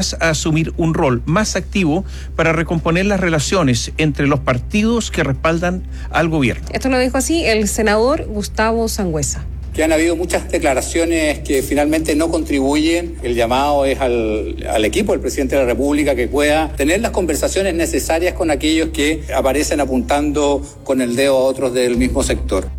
además a asumir un rol más activo para recomponer las relaciones entre los partidos que respaldan al gobierno. Esto lo dijo así el senador Gustavo Sangüesa. Que han habido muchas declaraciones que finalmente no contribuyen. El llamado es al equipo del presidente de la República que pueda tener las conversaciones necesarias con aquellos que aparecen apuntando con el dedo a otros del mismo sector.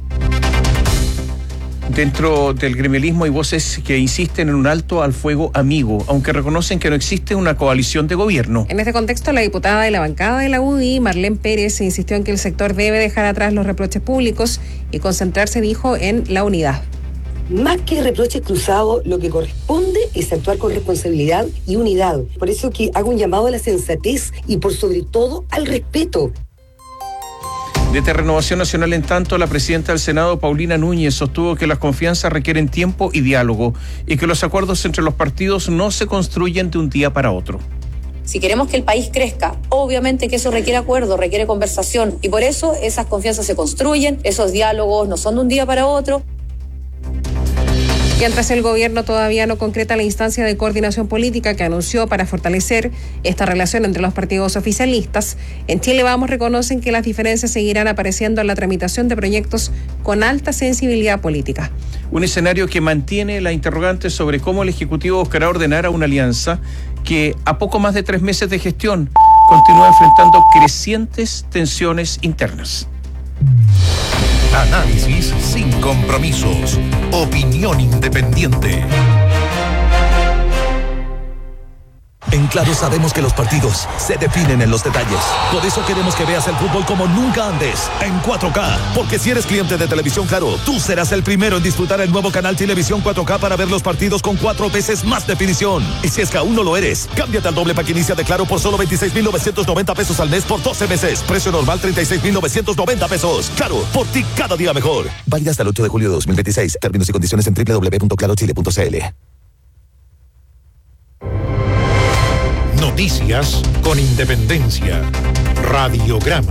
Dentro del gremialismo hay voces que insisten en un alto al fuego amigo, aunque reconocen que no existe una coalición de gobierno. En este contexto, la diputada de la bancada de la UDI, Marlene Pérez, insistió en que el sector debe dejar atrás los reproches públicos y concentrarse, dijo, en la unidad. Más que reproches cruzados, lo que corresponde es actuar con responsabilidad y unidad. Por eso que hago un llamado a la sensatez y por sobre todo al respeto. Desde Renovación Nacional, en tanto, la presidenta del Senado, Paulina Núñez, sostuvo que las confianzas requieren tiempo y diálogo y que los acuerdos entre los partidos no se construyen de un día para otro. Si queremos que el país crezca, obviamente que eso requiere acuerdo, requiere conversación y por eso esas confianzas se construyen, esos diálogos no son de un día para otro. Mientras el gobierno todavía no concreta la instancia de coordinación política que anunció para fortalecer esta relación entre los partidos oficialistas, en Chile Vamos reconocen que las diferencias seguirán apareciendo en la tramitación de proyectos con alta sensibilidad política. Un escenario que mantiene la interrogante sobre cómo el Ejecutivo buscará ordenar a una alianza que, a poco más de 3 meses de gestión, continúa enfrentando crecientes tensiones internas. Análisis sin compromisos. Opinión independiente. En Claro sabemos que los partidos se definen en los detalles. Por eso queremos que veas el fútbol como nunca antes, en 4K. Porque si eres cliente de Televisión Claro, tú serás el primero en disfrutar el nuevo canal Televisión 4K para ver los partidos con 4 veces más definición. Y si es que aún no lo eres, cámbiate al doble pack inicia de Claro por solo 26,990 pesos al mes por 12 meses. Precio normal 36,990 pesos. Claro, por ti cada día mejor. Válida hasta el 8 de julio de 2026. Términos y condiciones en www.clarochile.cl. Noticias con independencia. Radiograma.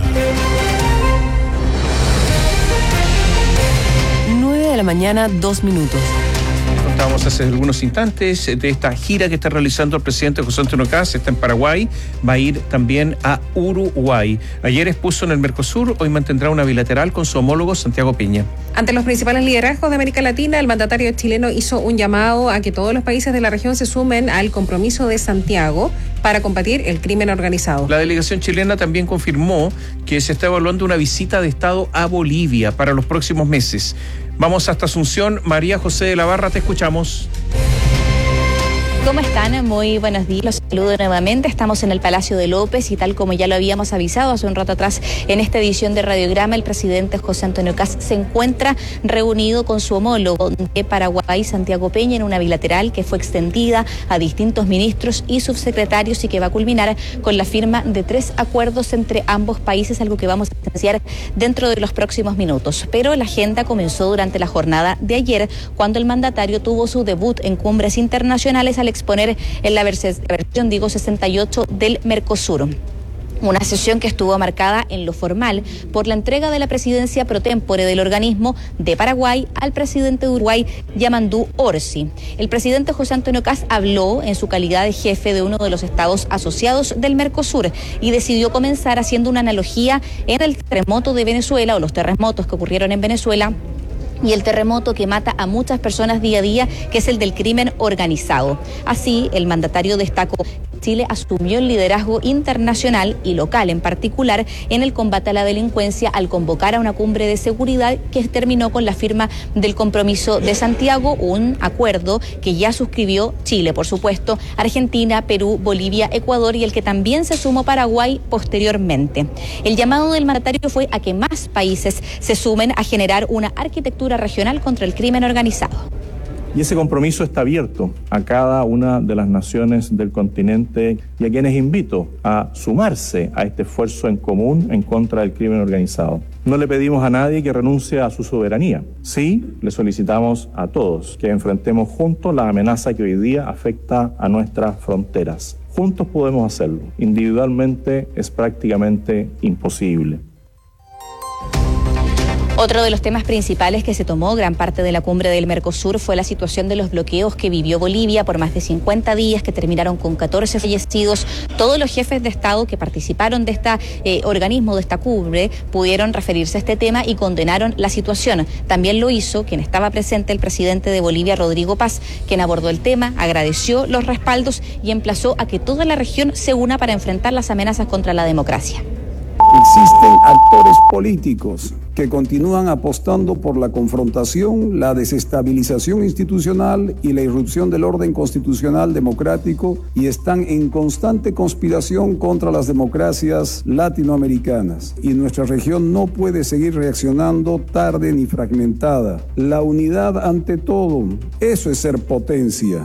9 de la mañana, 2 minutos. Contábamos hace algunos instantes de esta gira que está realizando el presidente José Antonio Kast. Está en Paraguay, va a ir también a Uruguay. Ayer expuso en el Mercosur, hoy mantendrá una bilateral con su homólogo Santiago Peña. Ante los principales liderazgos de América Latina, el mandatario chileno hizo un llamado a que todos los países de la región se sumen al compromiso de Santiago para combatir el crimen organizado. La delegación chilena también confirmó que se está evaluando una visita de Estado a Bolivia para los próximos meses. Vamos hasta Asunción. María José de la Barra, te escuchamos. ¿Cómo están? Muy buenos días. Los saludo nuevamente. Estamos en el Palacio de López y tal como ya lo habíamos avisado hace un rato atrás en esta edición de Radiograma, el presidente José Antonio Kast se encuentra reunido con su homólogo de Paraguay, Santiago Peña, en una bilateral que fue extendida a distintos ministros y subsecretarios y que va a culminar con la firma de 3 acuerdos entre ambos países, algo que vamos a evidenciar dentro de los próximos minutos. Pero la agenda comenzó durante la jornada de ayer, cuando el mandatario tuvo su debut en cumbres internacionales al exponer en la versión 68 del Mercosur. Una sesión que estuvo marcada en lo formal por la entrega de la presidencia pro tempore del organismo de Paraguay al presidente de Uruguay, Yamandú Orsi. El presidente José Antonio Kast habló en su calidad de jefe de uno de los estados asociados del Mercosur y decidió comenzar haciendo una analogía en el terremoto de Venezuela o los terremotos que ocurrieron en Venezuela y el terremoto que mata a muchas personas día a día, que es el del crimen organizado. Así, el mandatario destacó que Chile asumió el liderazgo internacional y local en particular en el combate a la delincuencia al convocar a una cumbre de seguridad que terminó con la firma del compromiso de Santiago, un acuerdo que ya suscribió Chile, por supuesto, Argentina, Perú, Bolivia, Ecuador y el que también se sumó Paraguay posteriormente. El llamado del mandatario fue a que más países se sumen a generar una arquitectura regional contra el crimen organizado. Y ese compromiso está abierto a cada una de las naciones del continente y a quienes invito a sumarse a este esfuerzo en común en contra del crimen organizado. No le pedimos a nadie que renuncie a su soberanía. Sí, le solicitamos a todos que enfrentemos juntos la amenaza que hoy día afecta a nuestras fronteras. Juntos podemos hacerlo. Individualmente es prácticamente imposible. Otro de los temas principales que se tomó gran parte de la cumbre del Mercosur fue la situación de los bloqueos que vivió Bolivia por más de 50 días, que terminaron con 14 fallecidos. Todos los jefes de Estado que participaron de este organismo, de esta cumbre, pudieron referirse a este tema y condenaron la situación. También lo hizo quien estaba presente, el presidente de Bolivia, Rodrigo Paz, quien abordó el tema, agradeció los respaldos y emplazó a que toda la región se una para enfrentar las amenazas contra la democracia. Existen actores políticos que continúan apostando por la confrontación, la desestabilización institucional y la irrupción del orden constitucional democrático y están en constante conspiración contra las democracias latinoamericanas. Y nuestra región no puede seguir reaccionando tarde ni fragmentada. La unidad ante todo, eso es ser potencia.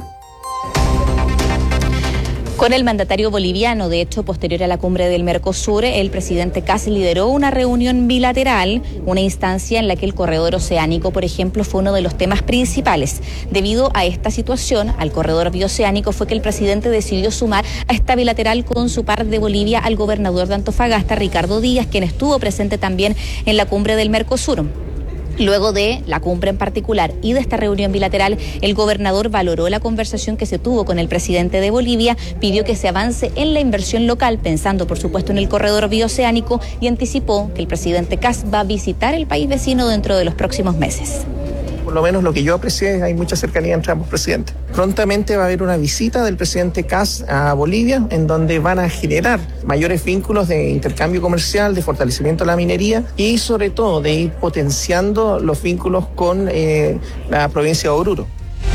Con el mandatario boliviano, de hecho, posterior a la cumbre del Mercosur, el presidente Kast lideró una reunión bilateral, una instancia en la que el corredor oceánico, por ejemplo, fue uno de los temas principales. Debido a esta situación, al corredor bioceánico, fue que el presidente decidió sumar a esta bilateral con su par de Bolivia al gobernador de Antofagasta, Ricardo Díaz, quien estuvo presente también en la cumbre del Mercosur. Luego de la cumbre en particular y de esta reunión bilateral, el gobernador valoró la conversación que se tuvo con el presidente de Bolivia, pidió que se avance en la inversión local, pensando por supuesto en el corredor bioceánico, y anticipó que el presidente Kast va a visitar el país vecino dentro de los próximos meses. Por lo menos lo que yo aprecié, hay mucha cercanía entre ambos presidentes. Prontamente va a haber una visita del presidente Kast a Bolivia, en donde van a generar mayores vínculos de intercambio comercial, de fortalecimiento de la minería y sobre todo de ir potenciando los vínculos con la provincia de Oruro.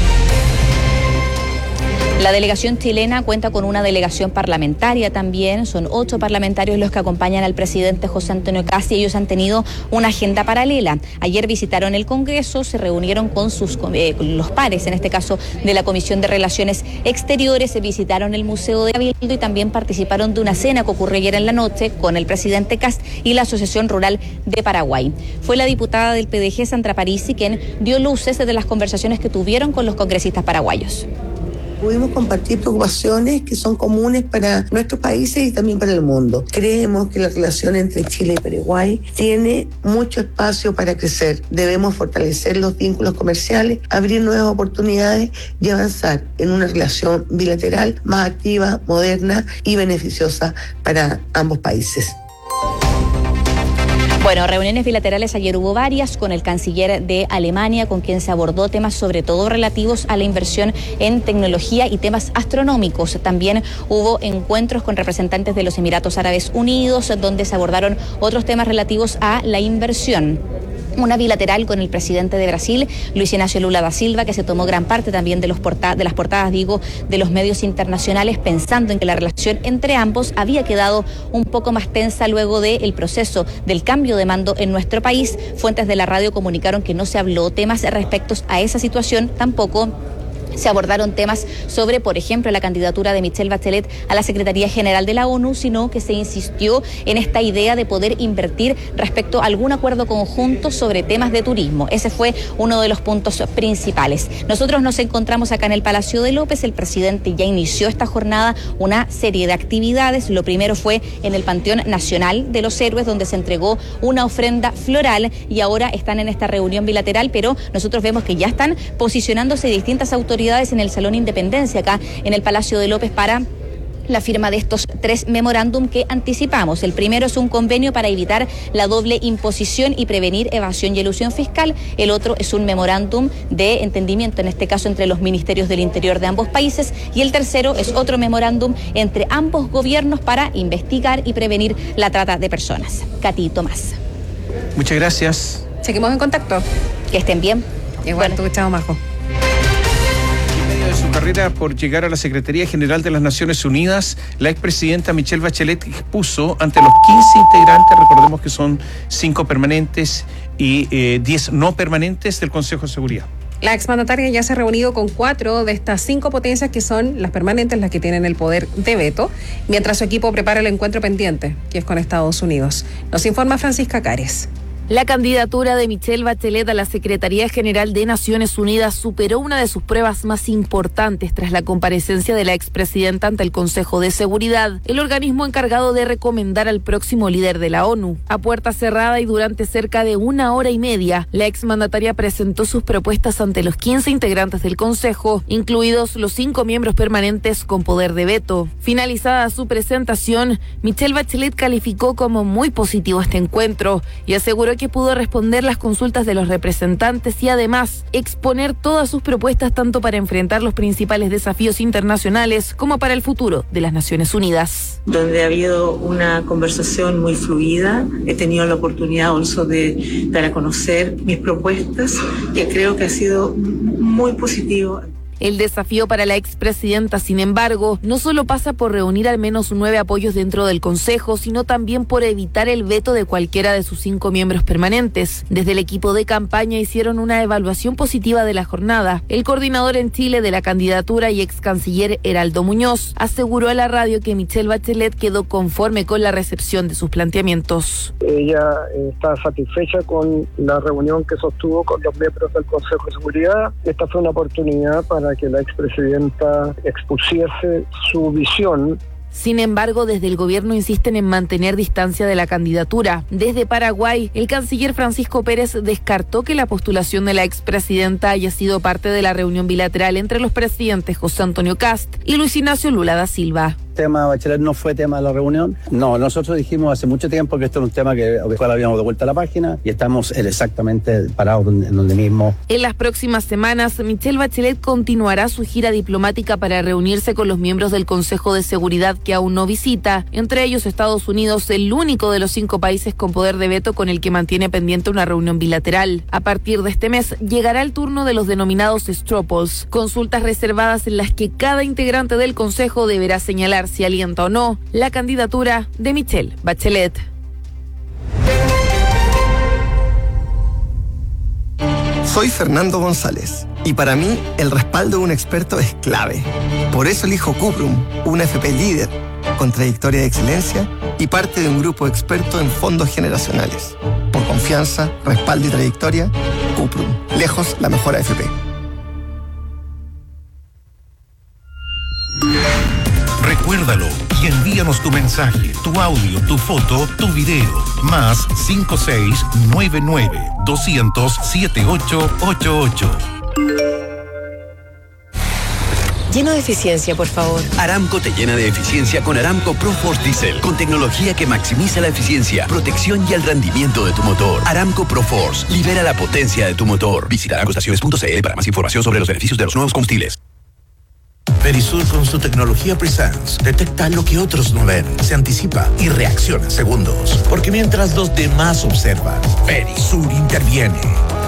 La delegación chilena cuenta con una delegación parlamentaria también, son 8 parlamentarios los que acompañan al presidente José Antonio Kast y ellos han tenido una agenda paralela. Ayer visitaron el Congreso, se reunieron con los pares, en este caso de la Comisión de Relaciones Exteriores, se visitaron el Museo de Cabildo y también participaron de una cena que ocurrió ayer en la noche con el presidente Kast y la Asociación Rural de Paraguay. Fue la diputada del PDG, Sandra Parisi, quien dio luces de las conversaciones que tuvieron con los congresistas paraguayos. Pudimos compartir preocupaciones que son comunes para nuestros países y también para el mundo. Creemos que la relación entre Chile y Paraguay tiene mucho espacio para crecer. Debemos fortalecer los vínculos comerciales, abrir nuevas oportunidades y avanzar en una relación bilateral más activa, moderna y beneficiosa para ambos países. Bueno, reuniones bilaterales ayer hubo varias con el canciller de Alemania, con quien se abordó temas sobre todo relativos a la inversión en tecnología y temas astronómicos. También hubo encuentros con representantes de los Emiratos Árabes Unidos, donde se abordaron otros temas relativos a la inversión. Una bilateral con el presidente de Brasil, Luis Inácio Lula da Silva, que se tomó gran parte también de las portadas, de los medios internacionales, pensando en que la relación entre ambos había quedado un poco más tensa luego del proceso del cambio de mando en nuestro país. Fuentes de la radio comunicaron que no se habló temas respecto a esa situación, tampoco se abordaron temas sobre, por ejemplo, la candidatura de Michelle Bachelet a la Secretaría General de la ONU, sino que se insistió en esta idea de poder invertir respecto a algún acuerdo conjunto sobre temas de turismo. Ese fue uno de los puntos principales. Nosotros nos encontramos acá en el Palacio de López. El presidente ya inició esta jornada una serie de actividades. Lo primero fue en el Panteón Nacional de los Héroes, donde se entregó una ofrenda floral, y ahora están en esta reunión bilateral, pero nosotros vemos que ya están posicionándose distintas autoridades en el Salón Independencia, acá en el Palacio de López, para la firma de estos 3 memorándum que anticipamos. El primero es un convenio para evitar la doble imposición y prevenir evasión y elusión fiscal. El otro es un memorándum de entendimiento, en este caso entre los ministerios del Interior de ambos países. Y el tercero es otro memorándum entre ambos gobiernos para investigar y prevenir la trata de personas. Katy Tomás. Muchas gracias. Seguimos en contacto. Que estén bien. Igual, tú, chao, Majo. De su carrera por llegar a la Secretaría General de las Naciones Unidas, la expresidenta Michelle Bachelet expuso ante los 15 integrantes, recordemos que son 5 permanentes y 10 no permanentes del Consejo de Seguridad. La exmandataria ya se ha reunido con 4 de estas 5 potencias que son las permanentes, las que tienen el poder de veto, mientras su equipo prepara el encuentro pendiente, que es con Estados Unidos. Nos informa Francisca Cares. La candidatura de Michelle Bachelet a la Secretaría General de Naciones Unidas superó una de sus pruebas más importantes tras la comparecencia de la expresidenta ante el Consejo de Seguridad, el organismo encargado de recomendar al próximo líder de la ONU. A puerta cerrada y durante cerca de 1 hora y media, la exmandataria presentó sus propuestas ante los 15 integrantes del Consejo, incluidos los 5 miembros permanentes con poder de veto. Finalizada su presentación, Michelle Bachelet calificó como muy positivo este encuentro y aseguró que pudo responder las consultas de los representantes y además exponer todas sus propuestas tanto para enfrentar los principales desafíos internacionales como para el futuro de las Naciones Unidas. Donde ha habido una conversación muy fluida, he tenido la oportunidad also de dar a conocer mis propuestas, que creo que ha sido muy positivo. El desafío para la expresidenta, sin embargo, no solo pasa por reunir al menos 9 apoyos dentro del Consejo, sino también por evitar el veto de cualquiera de sus 5 miembros permanentes. Desde el equipo de campaña hicieron una evaluación positiva de la jornada. El coordinador en Chile de la candidatura y ex canciller Heraldo Muñoz aseguró a la radio que Michelle Bachelet quedó conforme con la recepción de sus planteamientos. Ella está satisfecha con la reunión que sostuvo con los miembros del Consejo de Seguridad. Esta fue una oportunidad para que la expresidenta expusiese su visión. Sin embargo, desde el gobierno insisten en mantener distancia de la candidatura. Desde Paraguay, el canciller Francisco Pérez descartó que la postulación de la expresidenta haya sido parte de la reunión bilateral entre los presidentes José Antonio Kast y Luis Ignacio Lula da Silva. El tema Bachelet no fue tema de la reunión. No, nosotros dijimos hace mucho tiempo que esto era un tema que habíamos de vuelta a la página y estamos exactamente parados en donde mismo. En las próximas semanas, Michelle Bachelet continuará su gira diplomática para reunirse con los miembros del Consejo de Seguridad que aún no visita, entre ellos Estados Unidos, el único de los 5 países con poder de veto con el que mantiene pendiente una reunión bilateral. A partir de este mes, llegará el turno de los denominados straw polls, consultas reservadas en las que cada integrante del Consejo deberá señalar si alienta o no la candidatura de Michelle Bachelet. Soy Fernando González y para mí el respaldo de un experto es clave. Por eso elijo Cuprum, una FP líder, con trayectoria de excelencia y parte de un grupo experto en fondos generacionales. Por confianza, respaldo y trayectoria, Cuprum, lejos la mejor AFP. Recuérdalo y envíanos tu mensaje, tu audio, tu foto, tu video. Más 5699-200-7888. Lleno de eficiencia, por favor. Aramco te llena de eficiencia con Aramco ProForce Diesel, con tecnología que maximiza la eficiencia, protección y el rendimiento de tu motor. Aramco ProForce, libera la potencia de tu motor. Visita aramcoestaciones.cl para más información sobre los beneficios de los nuevos combustibles. Verisur con su tecnología Presence detecta lo que otros no ven, se anticipa y reacciona en segundos. Porque mientras los demás observan, Verisur interviene.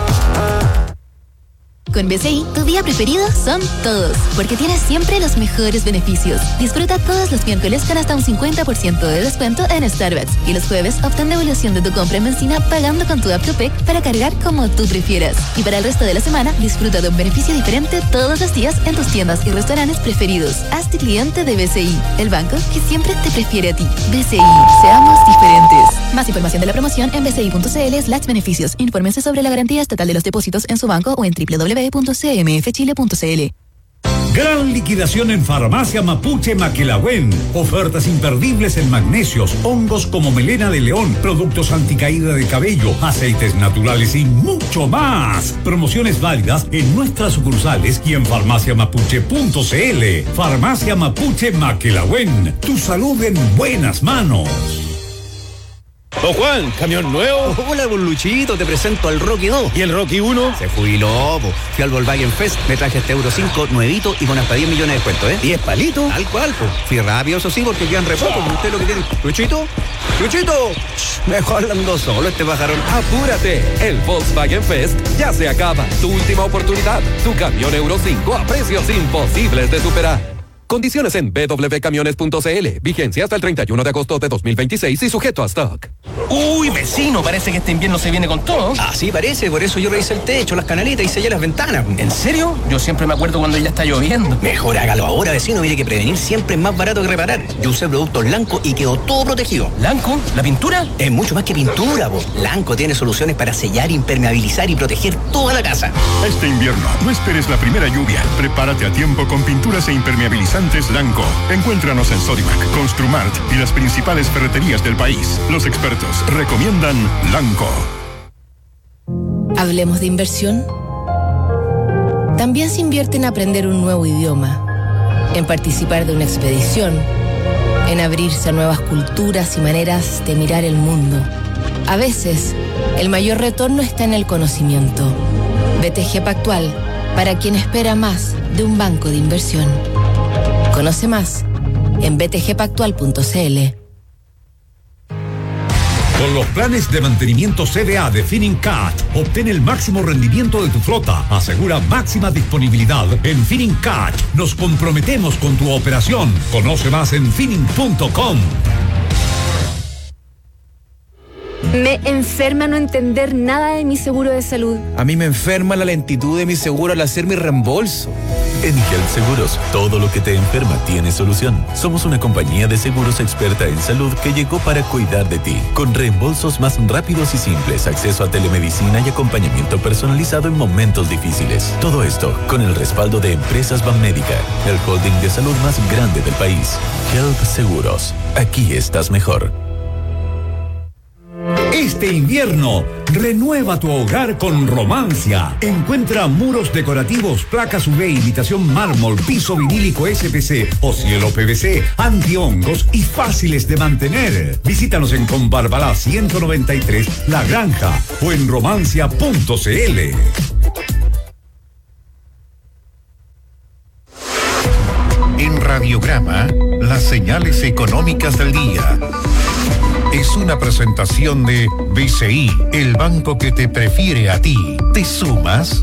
Con BCI, tu día preferido son todos, porque tienes siempre los mejores beneficios. Disfruta todos los miércoles con hasta un 50% de descuento en Starbucks y los jueves obtén devolución de tu compra en benzina pagando con tu app Topec para cargar como tú prefieras. Y para el resto de la semana, disfruta de un beneficio diferente todos los días en tus tiendas y restaurantes preferidos. Hazte cliente de BCI, el banco que siempre te prefiere a ti. BCI, seamos diferentes. Más información de la promoción en bci.cl/beneficios. Infórmense sobre la garantía estatal de los depósitos en su banco o en www.cmfchile.cl. Gran liquidación en Farmacia Mapuche Maquelahuen. Ofertas imperdibles en magnesios, hongos como melena de león, productos anticaída de cabello, aceites naturales y mucho más. Promociones válidas en nuestras sucursales y en farmaciamapuche.cl. Farmacia Mapuche Maquelahuen. Tu salud en buenas manos. Don Juan, ¿camión nuevo? Hola, don Luchito, te presento al Rocky 2. ¿Y el Rocky 1? Se jubiló, po. Fui al Volkswagen Fest, me traje este Euro 5 nuevito y con hasta 10 millones de descuento, ¿eh? ¿10 palitos? Tal cual, po. Fui rápido, eso sí, porque quedan re poco. Usted lo que tiene. ¿Luchito? ¡Luchito! Mejor ando solo este pajarón. Apúrate, el Volkswagen Fest ya se acaba. Tu última oportunidad, tu camión Euro 5 a precios imposibles de superar. Condiciones en www.camiones.cl. Vigencia hasta el 31 de agosto de 2026 y sujeto a stock. Uy, vecino, parece que este invierno se viene con todo. Así parece, por eso yo revisé el techo, las canaletas y sellé las ventanas. ¿En serio? Yo siempre me acuerdo cuando ya está lloviendo. Mejor hágalo ahora, vecino. Mire que prevenir siempre es más barato que reparar. Yo usé productos Lanco y quedó todo protegido. ¿Lanco? ¿La pintura? Es mucho más que pintura, po. Lanco tiene soluciones para sellar, impermeabilizar y proteger toda la casa. Este invierno, no esperes la primera lluvia. Prepárate a tiempo con pinturas e impermeabilizantes Lanco. Encuéntranos en Sodimac, Construmart y las principales ferreterías del país. Los expertos recomiendan Lanco. Hablemos de inversión. También se invierte en aprender un nuevo idioma, en participar de una expedición, en abrirse a nuevas culturas y maneras de mirar el mundo. A veces, el mayor retorno está en el conocimiento. BTG Pactual, para quien espera más de un banco de inversión. Conoce más en btgpactual.cl. Con los planes de mantenimiento CDA de Finincat, obtén el máximo rendimiento de tu flota. Asegura máxima disponibilidad. En Finincat nos comprometemos con tu operación. Conoce más en finin.com. Me enferma no entender nada de mi seguro de salud. A mí me enferma la lentitud de mi seguro al hacer mi reembolso. En Health Seguros, todo lo que te enferma tiene solución. Somos una compañía de seguros experta en salud que llegó para cuidar de ti, con reembolsos más rápidos y simples, acceso a telemedicina y acompañamiento personalizado en momentos difíciles. Todo esto con el respaldo de Empresas Banmédica, el holding de salud más grande del país. Health Seguros, aquí estás mejor. Este invierno, renueva tu hogar con Romancia. Encuentra muros decorativos, placas UV, imitación mármol, piso vinílico SPC o cielo PVC, antihongos y fáciles de mantener. Visítanos en Combarbalá 193, La Granja o en romancia.cl. En Radiograma, las señales económicas del día. Es una presentación de BCI, el banco que te prefiere a ti. ¿Te sumas?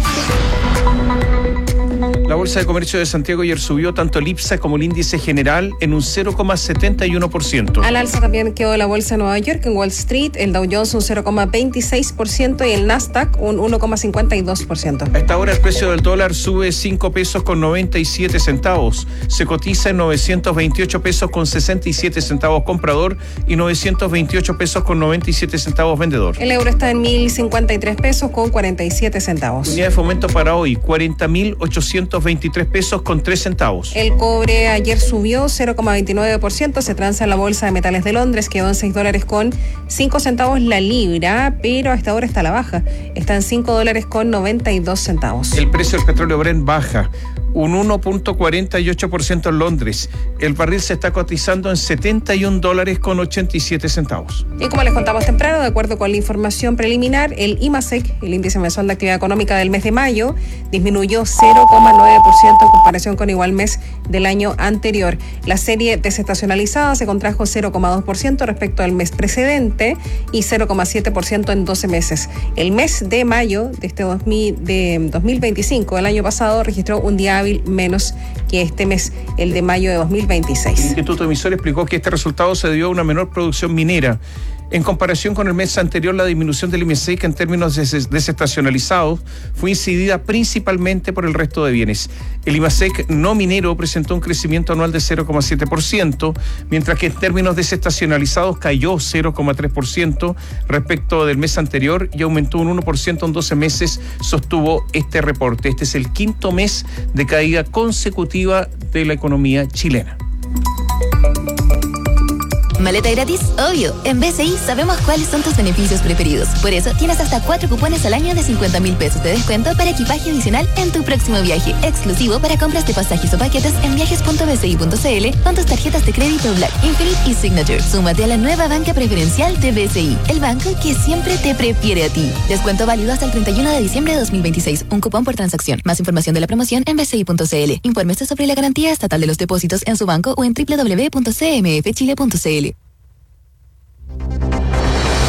La Bolsa de Comercio de Santiago ayer subió tanto el IPSA como el índice general en un 0,71%. Al alza también quedó la Bolsa de Nueva York. En Wall Street, el Dow Jones un 0,26% y el Nasdaq un 1,52%. A esta hora el precio del dólar sube 5 pesos con 97 centavos. Se cotiza en 928 pesos con 67 centavos comprador y 928 pesos con 97 centavos vendedor. El euro está en 1.053 pesos con 47 centavos. Unidad de fomento para hoy, 40.823 pesos con 3 centavos. El cobre ayer subió 0,29%, se transa en la Bolsa de Metales de Londres, quedó en $6 con 5 centavos la libra, pero a esta hora está a la baja, está en $5 con 92 centavos. El precio del petróleo Brent baja un 1,48% en Londres. El barril se está cotizando en $71 con 87 centavos. Y como les contamos temprano, de acuerdo con la información preliminar, el IMASEC, el índice mensual de actividad económica del mes de mayo, disminuyó 0,9% en comparación con igual mes del año anterior. La serie desestacionalizada se contrajo 0,2% respecto al mes precedente y 0,7% en 12 meses. El mes de mayo de 2025, el año pasado, registró un día hábil menos que este mes, el de mayo de 2026. El Instituto Emisor explicó que este resultado se debió a una menor producción minera. En comparación con el mes anterior, la disminución del IMASEC en términos desestacionalizados fue incidida principalmente por el resto de bienes. El IMASEC no minero presentó un crecimiento anual de 0,7%, mientras que en términos desestacionalizados cayó 0,3% respecto del mes anterior y aumentó un 1% en 12 meses, sostuvo este reporte. Este es el quinto mes de caída consecutiva de la economía chilena. ¿Maleta gratis? Obvio. En BCI sabemos cuáles son tus beneficios preferidos. Por eso tienes hasta 4 cupones al año de 50.000 pesos de descuento para equipaje adicional en tu próximo viaje. Exclusivo para compras de pasajes o paquetes en viajes.bci.cl con tus tarjetas de crédito Black, Infinite y Signature. Súmate a la nueva banca preferencial de BCI, el banco que siempre te prefiere a ti. Descuento válido hasta el 31 de diciembre de 2026. Un cupón por transacción. Más información de la promoción en bci.cl. Infórmese sobre la garantía estatal de los depósitos en su banco o en www.cmfchile.cl.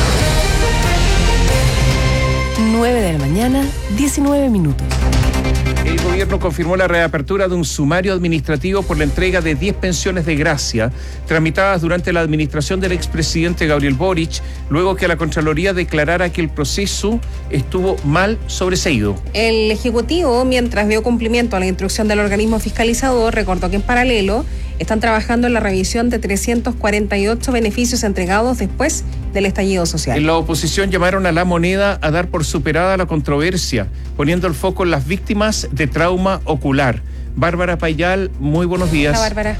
9 de la mañana, 19 minutos. El gobierno confirmó la reapertura de un sumario administrativo por la entrega de 10 pensiones de gracia tramitadas durante la administración del expresidente Gabriel Boric, luego que la Contraloría declarara que el proceso estuvo mal sobreseído. El Ejecutivo, mientras dio cumplimiento a la instrucción del organismo fiscalizador, recordó que en paralelo están trabajando en la revisión de 348 beneficios entregados después del estallido social. En la oposición llamaron a La Moneda a dar por superada la controversia, poniendo el foco en las víctimas de trauma ocular. Bárbara Payal, muy buenos días. Hola, Bárbara.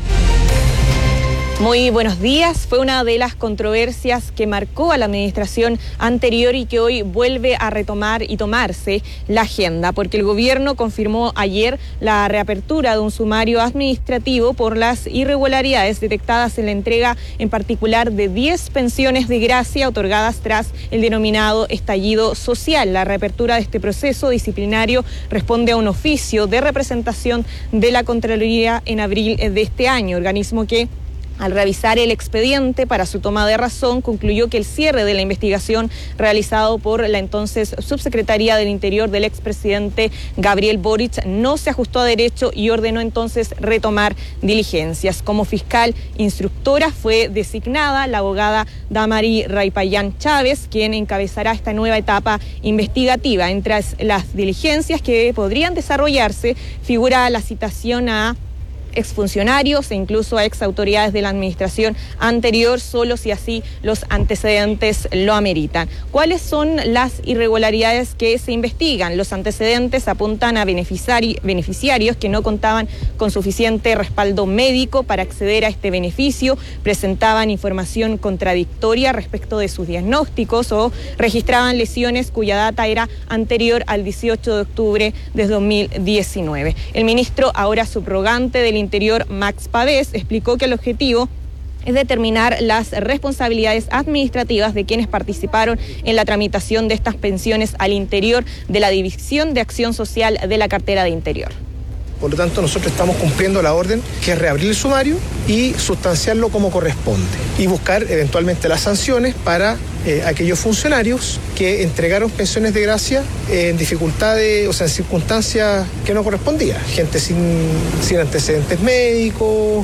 Muy buenos días. Fue una de las controversias que marcó a la administración anterior y que hoy vuelve a retomar y tomarse la agenda, porque el gobierno confirmó ayer la reapertura de un sumario administrativo por las irregularidades detectadas en la entrega en particular de 10 pensiones de gracia otorgadas tras el denominado estallido social. La reapertura de este proceso disciplinario responde a un oficio de representación de la Contraloría en abril de este año, organismo que, al revisar el expediente para su toma de razón, concluyó que el cierre de la investigación realizado por la entonces Subsecretaría del Interior del expresidente Gabriel Boric no se ajustó a derecho y ordenó entonces retomar diligencias. Como fiscal instructora fue designada la abogada Damari Raypayán Chávez, quien encabezará esta nueva etapa investigativa. Entre las diligencias que podrían desarrollarse figura la citación a exfuncionarios e incluso a exautoridades de la administración anterior, solo si así los antecedentes lo ameritan. ¿Cuáles son las irregularidades que se investigan? Los antecedentes apuntan a beneficiarios que no contaban con suficiente respaldo médico para acceder a este beneficio, presentaban información contradictoria respecto de sus diagnósticos o registraban lesiones cuya data era anterior al 18 de octubre de 2019. El ministro, ahora subrogante del Interior, Max Pavés, explicó que el objetivo es determinar las responsabilidades administrativas de quienes participaron en la tramitación de estas pensiones al interior de la División de Acción Social de la Cartera de Interior. Por lo tanto, nosotros estamos cumpliendo la orden, que es reabrir el sumario y sustanciarlo como corresponde y buscar eventualmente las sanciones para aquellos funcionarios que entregaron pensiones de gracia en dificultades, o sea, en circunstancias que no correspondían. Gente sin antecedentes médicos.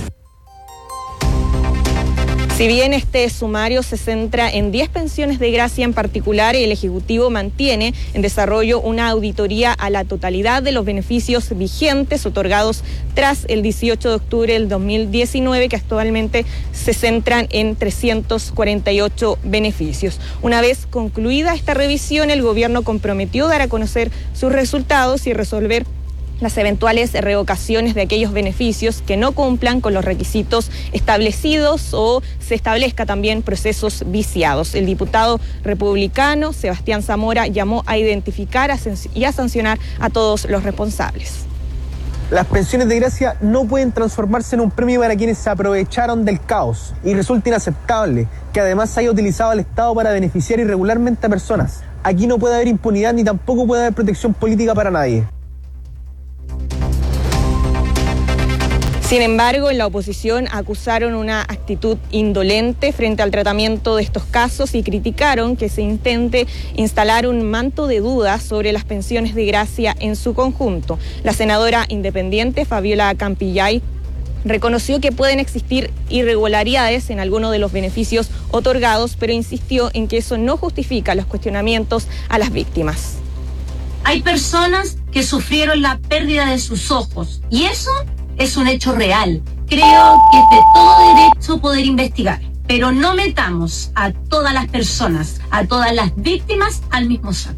Si bien este sumario se centra en 10 pensiones de gracia en particular, el Ejecutivo mantiene en desarrollo una auditoría a la totalidad de los beneficios vigentes otorgados tras el 18 de octubre del 2019, que actualmente se centran en 348 beneficios. Una vez concluida esta revisión, el gobierno comprometió dar a conocer sus resultados y resolver las eventuales revocaciones de aquellos beneficios que no cumplan con los requisitos establecidos o se establezca también procesos viciados. El diputado republicano Sebastián Zamora llamó a identificar y a sancionar a todos los responsables. Las pensiones de gracia no pueden transformarse en un premio para quienes se aprovecharon del caos y resulta inaceptable que además se haya utilizado al Estado para beneficiar irregularmente a personas. Aquí no puede haber impunidad ni tampoco puede haber protección política para nadie. Sin embargo, en la oposición acusaron una actitud indolente frente al tratamiento de estos casos y criticaron que se intente instalar un manto de dudas sobre las pensiones de gracia en su conjunto. La senadora independiente Fabiola Campillay reconoció que pueden existir irregularidades en algunos de los beneficios otorgados, pero insistió en que eso no justifica los cuestionamientos a las víctimas. Hay personas que sufrieron la pérdida de sus ojos y eso es un hecho real. Creo que es de todo derecho poder investigar, pero no metamos a todas las personas, a todas las víctimas al mismo saco.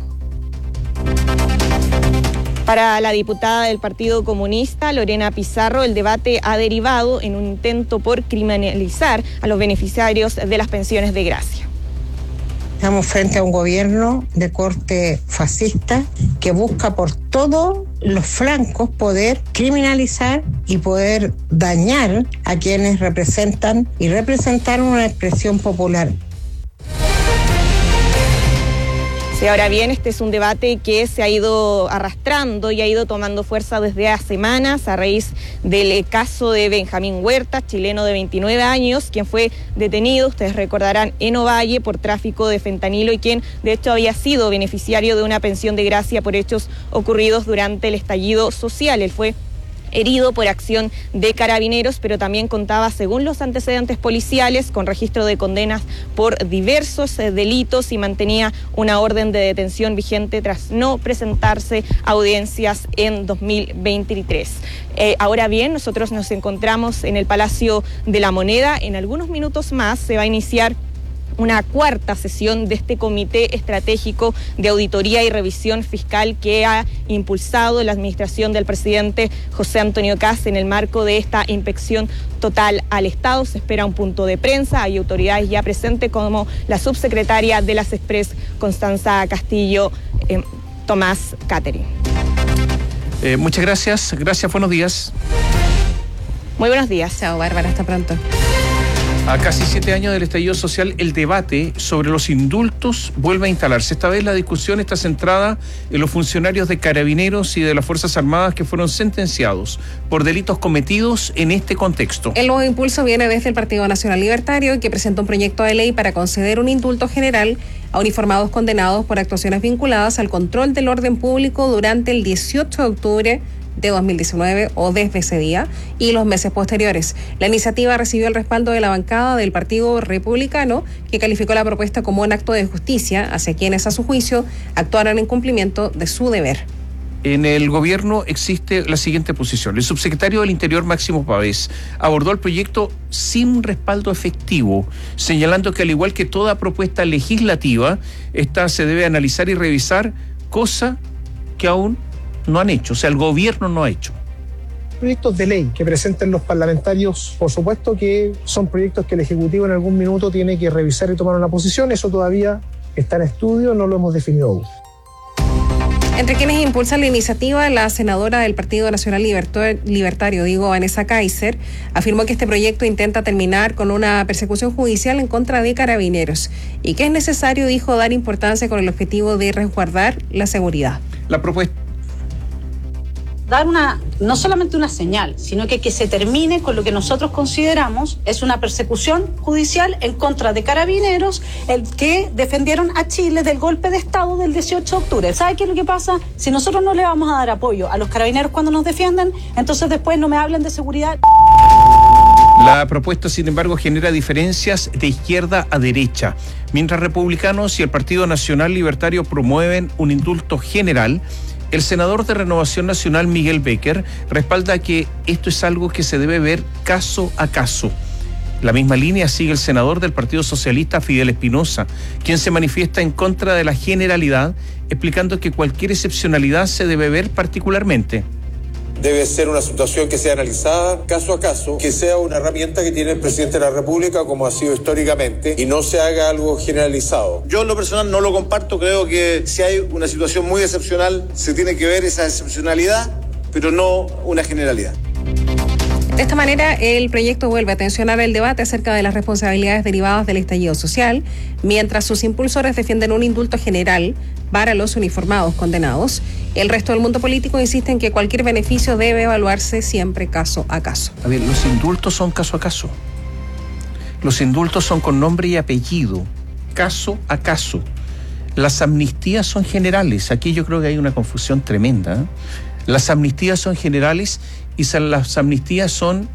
Para la diputada del Partido Comunista, Lorena Pizarro, el debate ha derivado en un intento por criminalizar a los beneficiarios de las pensiones de gracia. Estamos frente a un gobierno de corte fascista que busca por todos los flancos poder criminalizar y poder dañar a quienes representan y representaron una expresión popular. Sí, ahora bien, este es un debate que se ha ido arrastrando y ha ido tomando fuerza desde hace semanas a raíz del caso de Benjamín Huerta, chileno de 29 años, quien fue detenido, ustedes recordarán, en Ovalle por tráfico de fentanilo y quien de hecho había sido beneficiario de una pensión de gracia por hechos ocurridos durante el estallido social. Él fue herido por acción de carabineros, pero también contaba, según los antecedentes policiales, con registro de condenas por diversos delitos y mantenía una orden de detención vigente tras no presentarse a audiencias en 2023. Ahora bien, nosotros nos encontramos en el Palacio de la Moneda. En algunos minutos más se va a iniciar una cuarta sesión de este Comité Estratégico de Auditoría y Revisión Fiscal que ha impulsado la administración del presidente José Antonio Kast en el marco de esta inspección total al Estado. Se espera un punto de prensa, hay autoridades ya presentes como la subsecretaria de las Express, Constanza Castillo, Tomás Catering. Muchas gracias, buenos días. Muy buenos días. Chao, Bárbara, hasta pronto. A casi 7 años del estallido social, el debate sobre los indultos vuelve a instalarse. Esta vez la discusión está centrada en los funcionarios de Carabineros y de las Fuerzas Armadas que fueron sentenciados por delitos cometidos en este contexto. El nuevo impulso viene desde el Partido Nacional Libertario, que presentó un proyecto de ley para conceder un indulto general a uniformados condenados por actuaciones vinculadas al control del orden público durante el 18 de octubre de 2019 o desde ese día y los meses posteriores. La iniciativa recibió el respaldo de la bancada del Partido Republicano, que calificó la propuesta como un acto de justicia hacia quienes, a su juicio, actuaron en cumplimiento de su deber. En el gobierno existe la siguiente posición. El subsecretario del Interior, Máximo Pavés, abordó el proyecto sin respaldo efectivo, señalando que al igual que toda propuesta legislativa, esta se debe analizar y revisar, cosa que aún no han hecho, o sea, el gobierno no ha hecho. Proyectos de ley que presenten los parlamentarios, por supuesto que son proyectos que el Ejecutivo en algún minuto tiene que revisar y tomar una posición. Eso todavía está en estudio, no lo hemos definido aún. Entre quienes impulsan la iniciativa, la senadora del Partido Nacional Libertario, Vanessa Kaiser, afirmó que este proyecto intenta terminar con una persecución judicial en contra de carabineros y que es necesario, dijo, dar importancia con el objetivo de resguardar la seguridad. La propuesta dar no solamente una señal, sino que se termine con lo que nosotros consideramos es una persecución judicial en contra de carabineros el que defendieron a Chile del golpe de Estado del 18 de octubre. ¿Sabe qué es lo que pasa? Si nosotros no le vamos a dar apoyo a los carabineros cuando nos defienden, entonces después no me hablen de seguridad. La propuesta, sin embargo, genera diferencias de izquierda a derecha. Mientras republicanos y el Partido Nacional Libertario promueven un indulto general, el senador de Renovación Nacional, Miguel Becker, respalda que esto es algo que se debe ver caso a caso. La misma línea sigue el senador del Partido Socialista, Fidel Espinosa, quien se manifiesta en contra de la generalidad, explicando que cualquier excepcionalidad se debe ver particularmente. Debe ser una situación que sea analizada caso a caso, que sea una herramienta que tiene el presidente de la República, como ha sido históricamente, y no se haga algo generalizado. Yo en lo personal no lo comparto, creo que si hay una situación muy excepcional, se tiene que ver esa excepcionalidad, pero no una generalidad. De esta manera, el proyecto vuelve a tensionar el debate acerca de las responsabilidades derivadas del estallido social, mientras sus impulsores defienden un indulto general para los uniformados condenados. El resto del mundo político insiste en que cualquier beneficio debe evaluarse siempre caso a caso. A ver, los indultos son caso a caso. Los indultos son con nombre y apellido, caso a caso. Las amnistías son generales. Aquí yo creo que hay una confusión tremenda, ¿eh? Las amnistías son generales y las amnistías son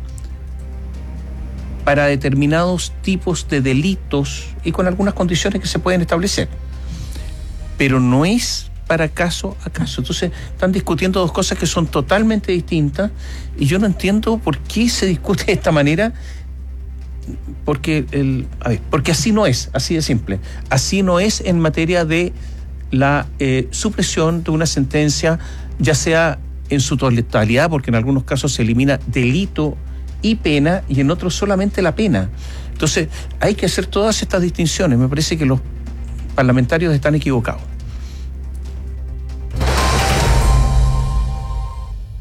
para determinados tipos de delitos y con algunas condiciones que se pueden establecer. Pero no es para caso a caso. Entonces están discutiendo dos cosas que son totalmente distintas y yo no entiendo por qué se discute de esta manera, porque así no es, así de simple. Así no es en materia de la supresión de una sentencia, ya sea en su totalidad, porque en algunos casos se elimina delito y pena y en otros solamente la pena. Entonces hay que hacer todas estas distinciones. Me parece que los parlamentarios están equivocados.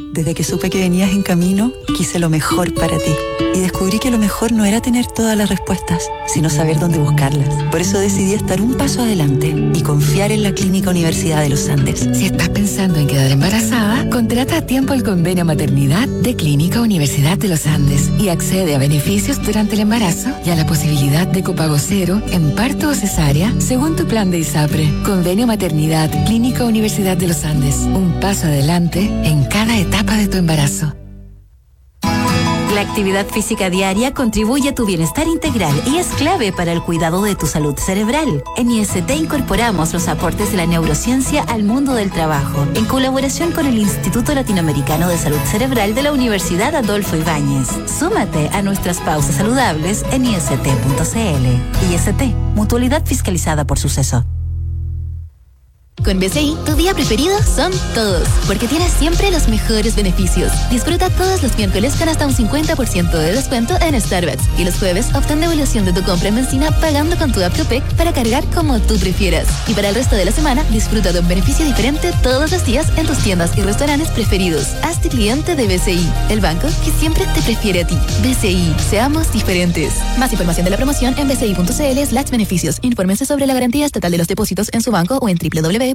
Desde que supe que venías en camino, quise lo mejor para ti. Y descubrí que lo mejor no era tener todas las respuestas, sino saber dónde buscarlas. Por eso decidí estar un paso adelante y confiar en la Clínica Universidad de los Andes. Si estás pensando en quedar embarazada, contrata a tiempo el convenio maternidad de Clínica Universidad de los Andes y accede a beneficios durante el embarazo y a la posibilidad de copago cero en parto o cesárea según tu plan de ISAPRE. Convenio maternidad Clínica Universidad de los Andes. Un paso adelante en cada etapa de tu embarazo. La actividad física diaria contribuye a tu bienestar integral y es clave para el cuidado de tu salud cerebral. En IST incorporamos los aportes de la neurociencia al mundo del trabajo, en colaboración con el Instituto Latinoamericano de Salud Cerebral de la Universidad Adolfo Ibáñez. Súmate a nuestras pausas saludables en ist.cl. IST, mutualidad fiscalizada por Suceso. Con BCI, tu día preferido son todos, porque tienes siempre los mejores beneficios. Disfruta todos los miércoles con hasta un 50% de descuento en Starbucks y los jueves obtén devolución de tu compra en benzina pagando con tu app Copec para cargar como tú prefieras. Y para el resto de la semana, disfruta de un beneficio diferente todos los días en tus tiendas y restaurantes preferidos. Hazte cliente de BCI, el banco que siempre te prefiere a ti. BCI, seamos diferentes. Más información de la promoción en bci.cl/beneficios. Infórmense sobre la garantía estatal de los depósitos en su banco o en www.cmfchile.cl.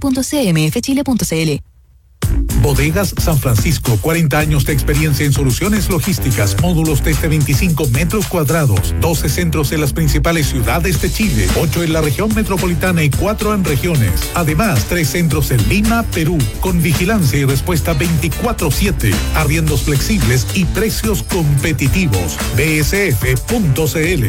Bodegas San Francisco, 40 años de experiencia en soluciones logísticas, módulos desde 25 metros cuadrados, 12 centros en las principales ciudades de Chile, 8 en la región metropolitana y 4 en regiones. Además, 3 centros en Lima, Perú, con vigilancia y respuesta 24/7, arriendos flexibles y precios competitivos. bsf.cl.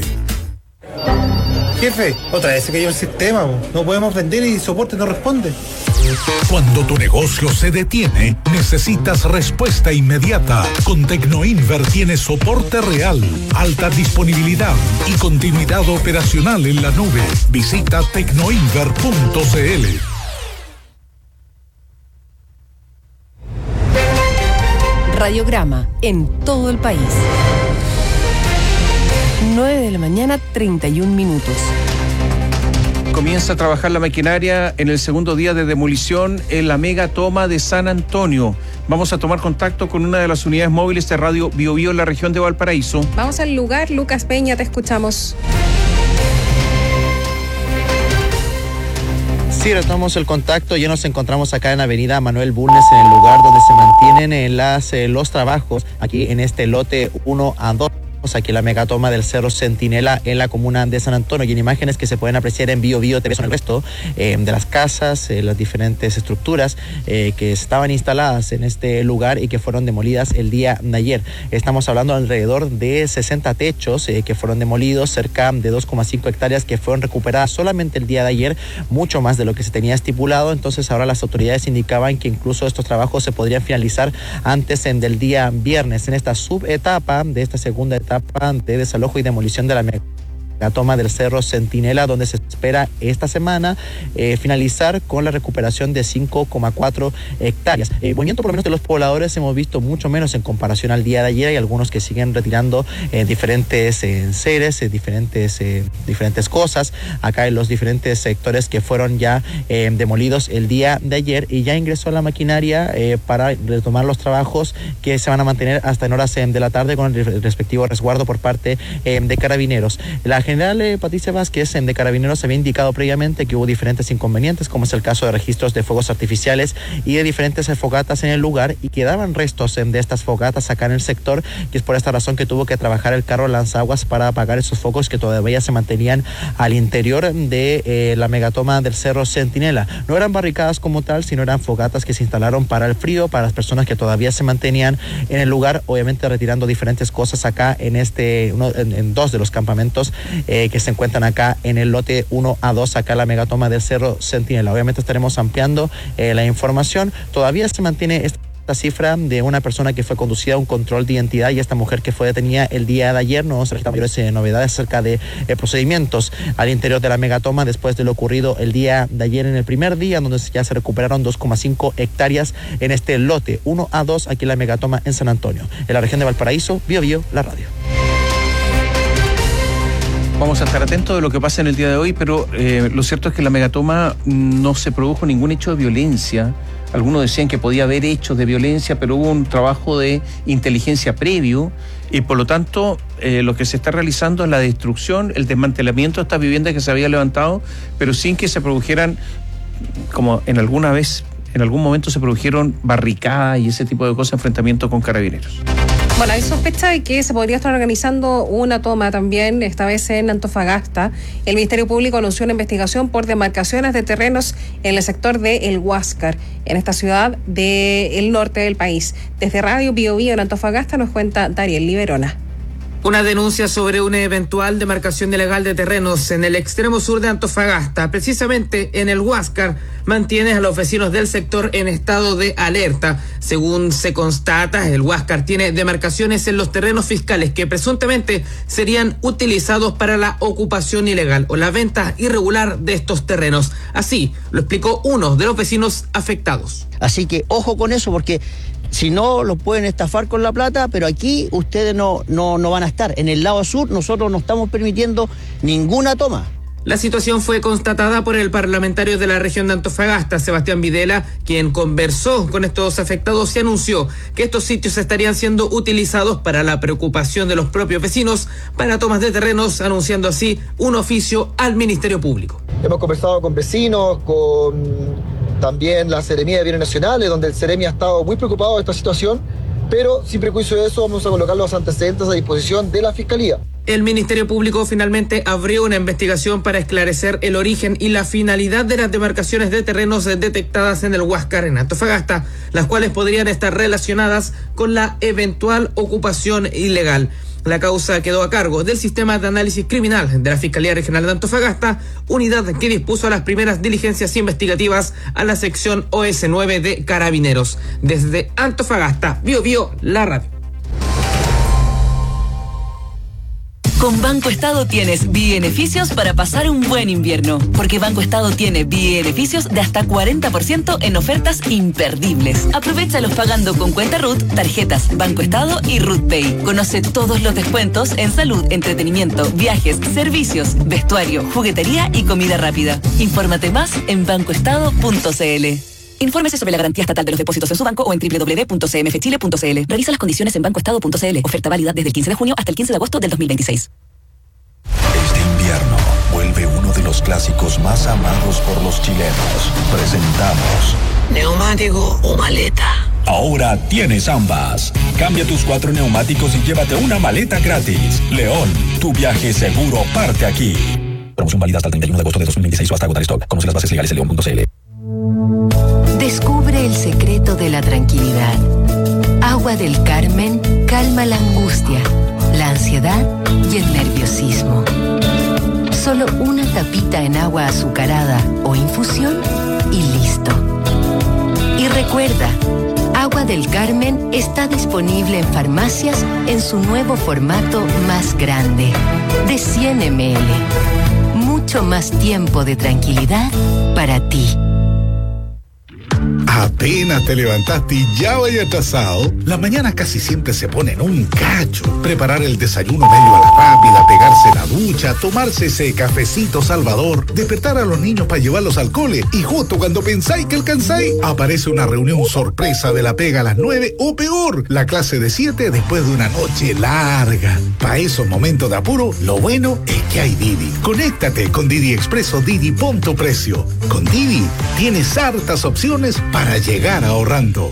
Jefe, otra vez se cayó el sistema, no podemos vender y soporte no responde. Cuando tu negocio se detiene, necesitas respuesta inmediata. Con Tecnoinver tienes soporte real, alta disponibilidad y continuidad operacional en la nube. Visita tecnoinver.cl. Radiograma en todo el país. 9:31 a.m. Comienza a trabajar la maquinaria en el segundo día de demolición en la mega toma de San Antonio. Vamos a tomar contacto con una de las unidades móviles de Radio Bio Bio en la región de Valparaíso. Vamos al lugar, Lucas Peña, te escuchamos. Sí, retomamos el contacto. Ya nos encontramos acá en Avenida Manuel Bulnes, en el lugar donde se mantienen los trabajos aquí en este lote 1A2. Aquí la megatoma del Cerro Centinela en la comuna de San Antonio, y en imágenes que se pueden apreciar en Bio Bio TV son el resto de las casas, las diferentes estructuras que estaban instaladas en este lugar y que fueron demolidas el día de ayer. Estamos hablando alrededor de 60 techos que fueron demolidos, cerca de 2,5 hectáreas que fueron recuperadas solamente el día de ayer, mucho más de lo que se tenía estipulado. Entonces ahora las autoridades indicaban que incluso estos trabajos se podrían finalizar antes del día viernes. En esta subetapa de esta segunda etapa de desalojo y demolición de la megatoma del Cerro Centinela, donde se espera esta semana finalizar con la recuperación de 5,4 hectáreas. Movimiento por lo menos de los pobladores hemos visto mucho menos en comparación al día de ayer. Hay algunos que siguen retirando diferentes enseres, diferentes cosas acá en los diferentes sectores que fueron ya demolidos el día de ayer, y ya ingresó la maquinaria para retomar los trabajos que se van a mantener hasta en horas de la tarde con el respectivo resguardo por parte de Carabineros. La general Patricia Vázquez de Carabineros había indicado previamente que hubo diferentes inconvenientes, como es el caso de registros de fuegos artificiales y de diferentes fogatas en el lugar, y quedaban restos de estas fogatas acá en el sector, que es por esta razón que tuvo que trabajar el carro lanzaguas para apagar esos focos que todavía se mantenían al interior de la megatoma del Cerro Centinela. No eran barricadas como tal, sino eran fogatas que se instalaron para el frío, para las personas que todavía se mantenían en el lugar, obviamente retirando diferentes cosas acá en en dos de los campamentos que se encuentran acá en el lote 1A2, acá la megatoma del Cerro Centinela. Obviamente estaremos ampliando la información. Todavía se mantiene esta cifra de una persona que fue conducida a un control de identidad, y esta mujer que fue detenida el día de ayer. No se registraron mayores novedades acerca de procedimientos al interior de la megatoma después de lo ocurrido el día de ayer en el primer día, donde ya se recuperaron 2,5 hectáreas en este lote 1A2, aquí en la megatoma en San Antonio. En la región de Valparaíso, Bio Bio, la radio. Vamos a estar atentos de lo que pasa en el día de hoy, pero lo cierto es que en la megatoma no se produjo ningún hecho de violencia algunos decían que podía haber hechos de violencia, pero hubo un trabajo de inteligencia previo y por lo tanto lo que se está realizando es la destrucción, el desmantelamiento de estas viviendas que se habían levantado, pero sin que se produjeran, como en algún momento se produjeron barricadas y ese tipo de cosas, enfrentamientos con carabineros. Bueno, hay sospecha de que se podría estar organizando una toma también, esta vez en Antofagasta. El Ministerio Público anunció una investigación por demarcaciones de terrenos en el sector de El Huáscar, en esta ciudad del norte del país. Desde Radio Bio Bio en Antofagasta nos cuenta Dariel Liberona. Una denuncia sobre una eventual demarcación ilegal de terrenos en el extremo sur de Antofagasta, precisamente en El Huáscar, mantiene a los vecinos del sector en estado de alerta. Según se constata, El Huáscar tiene demarcaciones en los terrenos fiscales que presuntamente serían utilizados para la ocupación ilegal o la venta irregular de estos terrenos. Así lo explicó uno de los vecinos afectados. Así que ojo con eso, porque si no, los pueden estafar con la plata, pero aquí ustedes no van a estar. En el lado sur nosotros no estamos permitiendo ninguna toma. La situación fue constatada por el parlamentario de la región de Antofagasta, Sebastián Videla, quien conversó con estos afectados y anunció que estos sitios estarían siendo utilizados para la preocupación de los propios vecinos para tomas de terrenos, anunciando así un oficio al Ministerio Público. Hemos conversado con vecinos, con también la Seremía de Bienes Nacionales, donde el Seremi ha estado muy preocupado de esta situación, pero sin prejuicio de eso vamos a colocar los antecedentes a disposición de la Fiscalía. El Ministerio Público finalmente abrió una investigación para esclarecer el origen y la finalidad de las demarcaciones de terrenos detectadas en El Huáscar, en Antofagasta, las cuales podrían estar relacionadas con la eventual ocupación ilegal. La causa quedó a cargo del Sistema de Análisis Criminal de la Fiscalía Regional de Antofagasta, unidad que dispuso las primeras diligencias investigativas a la sección OS9 de Carabineros. Desde Antofagasta, Bio Bio, la radio. Con Banco Estado tienes beneficios para pasar un buen invierno, porque Banco Estado tiene beneficios de hasta 40% en ofertas imperdibles. Aprovéchalos pagando con cuenta RUT, tarjetas Banco Estado y RUT Pay. Conoce todos los descuentos en salud, entretenimiento, viajes, servicios, vestuario, juguetería y comida rápida. Infórmate más en bancoestado.cl. Infórmese sobre la garantía estatal de los depósitos en su banco o en www.cmfchile.cl. Revisa las condiciones en bancoestado.cl. Oferta válida desde el 15 de junio hasta el 15 de agosto del 2026. Este invierno vuelve uno de los clásicos más amados por los chilenos. Presentamos ¿neumático o maleta? Ahora tienes ambas. Cambia tus 4 neumáticos y llévate una maleta gratis. León, tu viaje seguro parte aquí. Promoción válida hasta el 31 de agosto de 2026 o hasta agotar stock. Conoce las bases legales en león.cl. Descubre el secreto de la tranquilidad. Agua del Carmen calma la angustia, la ansiedad y el nerviosismo. Solo una tapita en agua azucarada o infusión y listo. Y recuerda, Agua del Carmen está disponible en farmacias en su nuevo formato más grande, de 100 ml. Mucho más tiempo de tranquilidad para ti. Apenas te levantaste y ya vaya atrasado. Las mañanas casi siempre se ponen un cacho. Preparar el desayuno medio a la rápida, pegarse la ducha, tomarse ese cafecito salvador, despertar a los niños para llevarlos al cole y justo cuando pensáis que alcanzáis, aparece una reunión sorpresa de la pega a las 9 o peor, la clase de 7 después de una noche larga. Para esos momentos de apuro, lo bueno es que hay Didi. Conéctate con Didi Expreso Didi Punto Precio. Con Didi tienes hartas opciones para llegar ahorrando.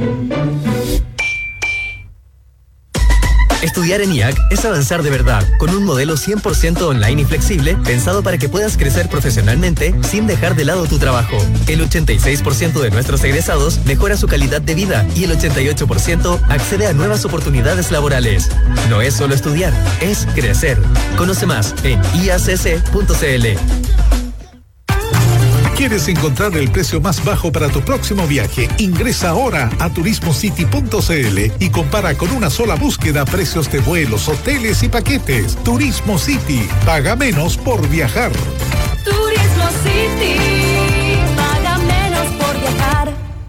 Estudiar en IAC es avanzar de verdad, con un modelo 100% online y flexible, pensado para que puedas crecer profesionalmente sin dejar de lado tu trabajo. El 86% de nuestros egresados mejora su calidad de vida y el 88% accede a nuevas oportunidades laborales. No es solo estudiar, es crecer. Conoce más en iacc.cl. ¿Quieres encontrar el precio más bajo para tu próximo viaje? Ingresa ahora a turismocity.cl y compara con una sola búsqueda precios de vuelos, hoteles y paquetes. Turismo City. Paga menos por viajar. Turismo City. Paga menos por viajar.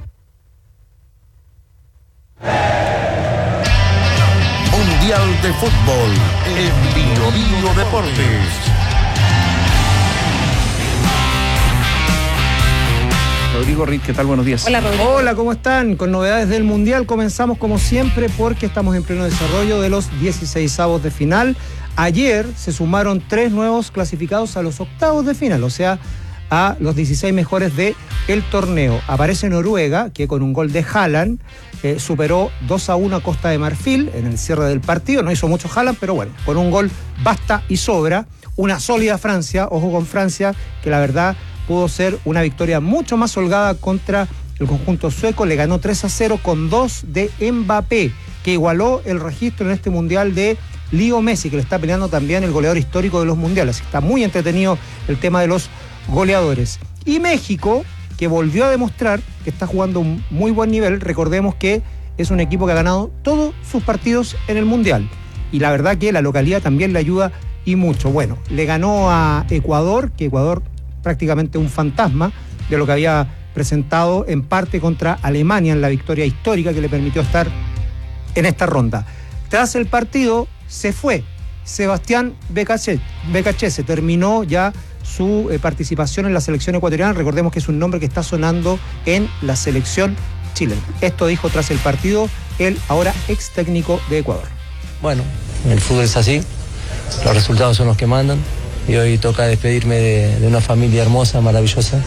Mundial de Fútbol en Bio Bio Deportes. Rodrigo Ritt, ¿qué tal? Buenos días. Hola, Rodrigo. Hola, ¿cómo están? Con novedades del Mundial comenzamos como siempre porque estamos en pleno desarrollo de los 16avos de final. Ayer se sumaron 3 nuevos clasificados a los octavos de final, o sea, a los 16 mejores del torneo. Aparece Noruega, que con un gol de Haaland superó 2-1 a Costa de Marfil en el cierre del partido. No hizo mucho Haaland, pero bueno, con un gol basta y sobra. Una sólida Francia, ojo con Francia, que la verdad pudo ser una victoria mucho más holgada contra el conjunto sueco. Le ganó 3-0 con 2 de Mbappé, que igualó el registro en este mundial de Leo Messi, que le está peleando también el goleador histórico de los mundiales. Está muy entretenido el tema de los goleadores. Y México, que volvió a demostrar que está jugando un muy buen nivel. Recordemos que es un equipo que ha ganado todos sus partidos en el mundial. Y la verdad que la localidad también le ayuda y mucho. Bueno, le ganó a Ecuador, que Ecuador prácticamente un fantasma de lo que había presentado en parte contra Alemania en la victoria histórica que le permitió estar en esta ronda. Tras el partido se fue Sebastián Becachese, terminó ya su participación en la selección ecuatoriana. Recordemos que es un nombre que está sonando en la selección chilena. Esto dijo tras el partido el ahora ex técnico de Ecuador. Bueno, el fútbol es así, los resultados son los que mandan y hoy toca despedirme de una familia hermosa, maravillosa,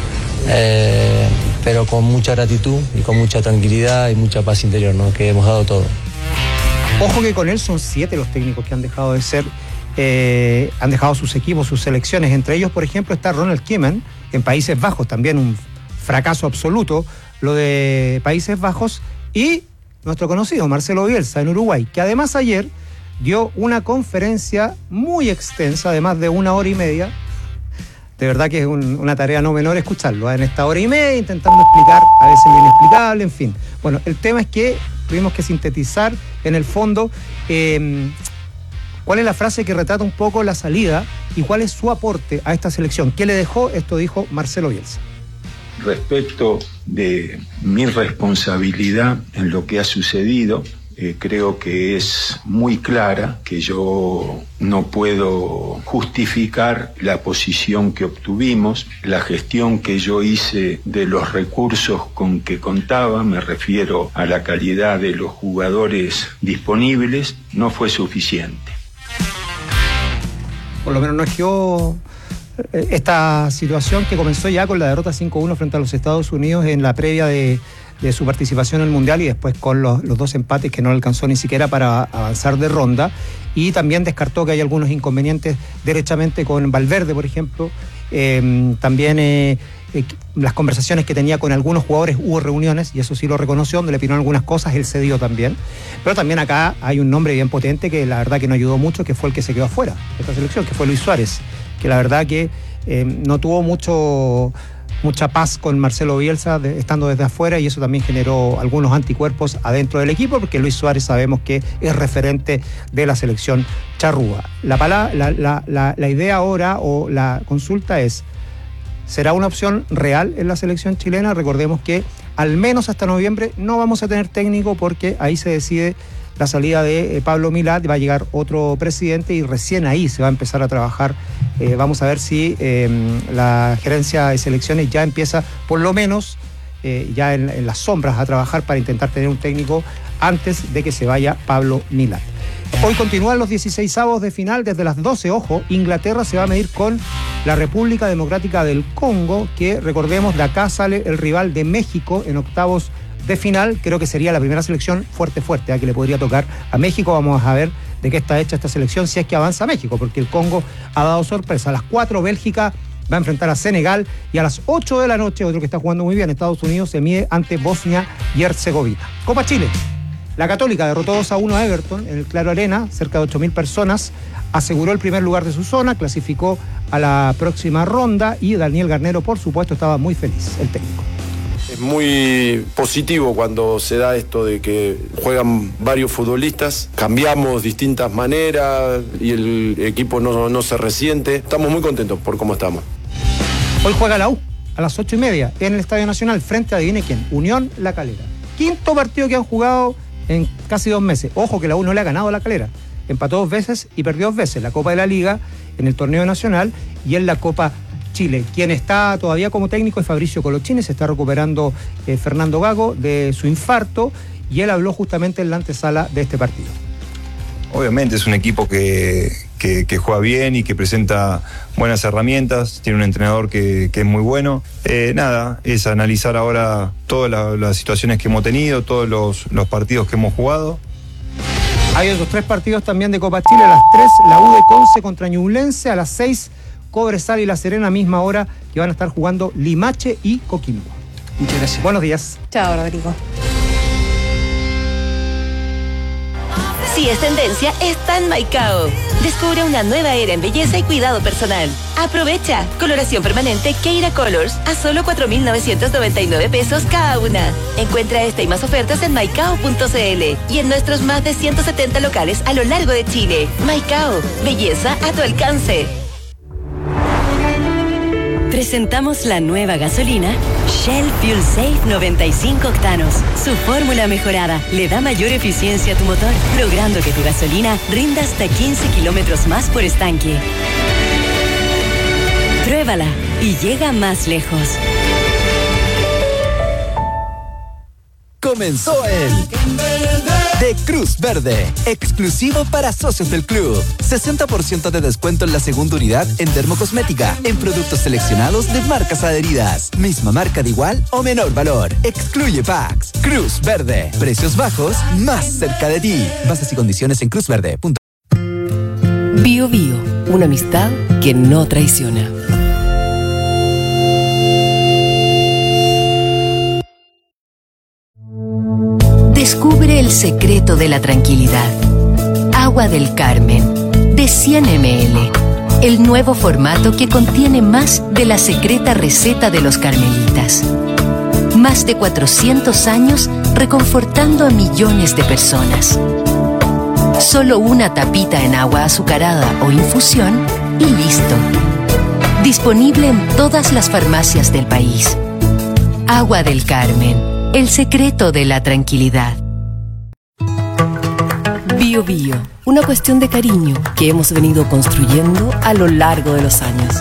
pero con mucha gratitud y con mucha tranquilidad y mucha paz interior, ¿no? Que hemos dado todo. Ojo que con él son 7 los técnicos que han dejado de ser, han dejado sus equipos, sus selecciones. Entre ellos, por ejemplo, está Ronald Koeman en Países Bajos, también un fracaso absoluto lo de Países Bajos, y nuestro conocido Marcelo Bielsa en Uruguay, que además ayer dio una conferencia muy extensa de más de 1 hora y media. De verdad que es una tarea no menor escucharlo, en esta hora y media, intentando explicar a veces lo inexplicable, en fin. Bueno, el tema es que tuvimos que sintetizar en el fondo cuál es la frase que retrata un poco la salida y cuál es su aporte a esta selección. ¿Qué le dejó? Esto dijo Marcelo Bielsa. Respecto de mi responsabilidad en lo que ha sucedido, creo que es muy clara, que yo no puedo justificar la posición que obtuvimos, la gestión que yo hice de los recursos con que contaba, me refiero a la calidad de los jugadores disponibles, no fue suficiente. Por lo menos no esquivó esta situación que comenzó ya con la derrota 5-1 frente a los Estados Unidos en la previa de su participación en el Mundial, y después con los 2 empates que no le alcanzó ni siquiera para avanzar de ronda. Y también descartó que hay algunos inconvenientes derechamente con Valverde, por ejemplo. También las conversaciones que tenía con algunos jugadores, hubo reuniones, y eso sí lo reconoció, donde le pidieron algunas cosas, él cedió también. Pero también acá hay un nombre bien potente que la verdad que no ayudó mucho, que fue el que se quedó afuera de esta selección, que fue Luis Suárez, que la verdad que no tuvo mucha paz con Marcelo Bielsa estando desde afuera, y eso también generó algunos anticuerpos adentro del equipo, porque Luis Suárez sabemos que es referente de la selección charrúa. La idea ahora, o la consulta es, ¿será una opción real en la selección chilena? Recordemos que al menos hasta noviembre no vamos a tener técnico, porque ahí se decide la salida de Pablo Milad, va a llegar otro presidente y recién ahí se va a empezar a trabajar. Vamos a ver si la gerencia de selecciones ya empieza, por lo menos, ya en las sombras a trabajar para intentar tener un técnico antes de que se vaya Pablo Milad. Hoy continúan los 16avos de final desde las 12, ojo, Inglaterra se va a medir con la República Democrática del Congo, que recordemos, de acá sale el rival de México en octavos de final. Creo que sería la primera selección fuerte, que le podría tocar a México. Vamos a ver de qué está hecha esta selección, si es que avanza México, porque el Congo ha dado sorpresa. A las 4, Bélgica va a enfrentar a Senegal, y a las 8 de la noche, otro que está jugando muy bien, Estados Unidos, se mide ante Bosnia y Herzegovina. Copa Chile. La Católica derrotó 2-1 a Everton en el Claro Arena, cerca de 8.000 personas, aseguró el primer lugar de su zona, clasificó a la próxima ronda, y Daniel Garnero, por supuesto, estaba muy feliz, el técnico. Es muy positivo cuando se da esto de que juegan varios futbolistas, cambiamos distintas maneras y el equipo no se resiente. Estamos muy contentos por cómo estamos. Hoy juega la U a las 8:30 en el Estadio Nacional frente a, adivine quién, Unión La Calera. 5º partido que han jugado en casi 2 meses. Ojo que la U no le ha ganado a La Calera. Empató 2 veces y perdió 2 veces. La Copa de la Liga en el torneo nacional y en la Copa Chile. Quien está todavía como técnico es Fabricio Colochini, se está recuperando Fernando Gago de su infarto, y él habló justamente en la antesala de este partido. Obviamente es un equipo que juega bien y que presenta buenas herramientas, tiene un entrenador que es muy bueno. Nada, es analizar ahora todas las situaciones que hemos tenido, todos los partidos que hemos jugado. Hay otros 3 partidos también de Copa Chile. A las 3, la U de Conce contra Ñublense. A las 6, Cobresal y La Serena, misma hora, que van a estar jugando Limache y Coquimbo. Muchas gracias. Buenos días. Chao, Rodrigo. Si es tendencia, está en Maicao. Descubre una nueva era en belleza y cuidado personal. Aprovecha. Coloración permanente Keira Colors a solo 4.999 pesos cada una. Encuentra esta y más ofertas en maicao.cl y en nuestros más de 170 locales a lo largo de Chile. Maicao. Belleza a tu alcance. Presentamos la nueva gasolina Shell Fuel Safe 95 octanos. Su fórmula mejorada le da mayor eficiencia a tu motor, logrando que tu gasolina rinda hasta 15 kilómetros más por estanque. Pruébala y llega más lejos. Comenzó el de Cruz Verde, exclusivo para socios del club. 60% de descuento en la segunda unidad en dermocosmética, en productos seleccionados de marcas adheridas. Misma marca de igual o menor valor. Excluye packs. Cruz Verde, precios bajos, más cerca de ti. Bases y condiciones en cruzverde.com. Bio Bio, una amistad que no traiciona. Descubre el secreto de la tranquilidad. Agua del Carmen, de 100 ml. El nuevo formato que contiene más de la secreta receta de los carmelitas. Más de 400 años reconfortando a millones de personas. Solo una tapita en agua azucarada o infusión y listo. Disponible en todas las farmacias del país. Agua del Carmen. El secreto de la tranquilidad. Bio Bio, una cuestión de cariño que hemos venido construyendo a lo largo de los años.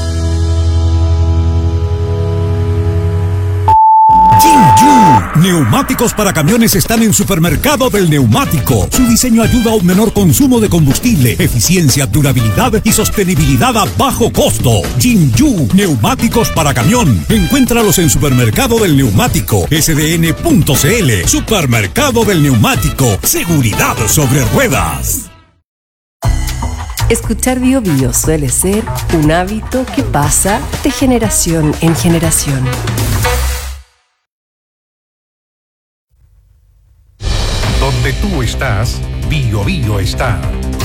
Jinju, neumáticos para camiones están en Supermercado del Neumático. Su diseño ayuda a un menor consumo de combustible, eficiencia, durabilidad y sostenibilidad a bajo costo. Jinju, neumáticos para camión. Encuéntralos en Supermercado del Neumático, sdn.cl. Supermercado del Neumático, seguridad sobre ruedas. Escuchar Bio Bio suele ser un hábito que pasa de generación en generación. Donde tú estás, Bio Bio está.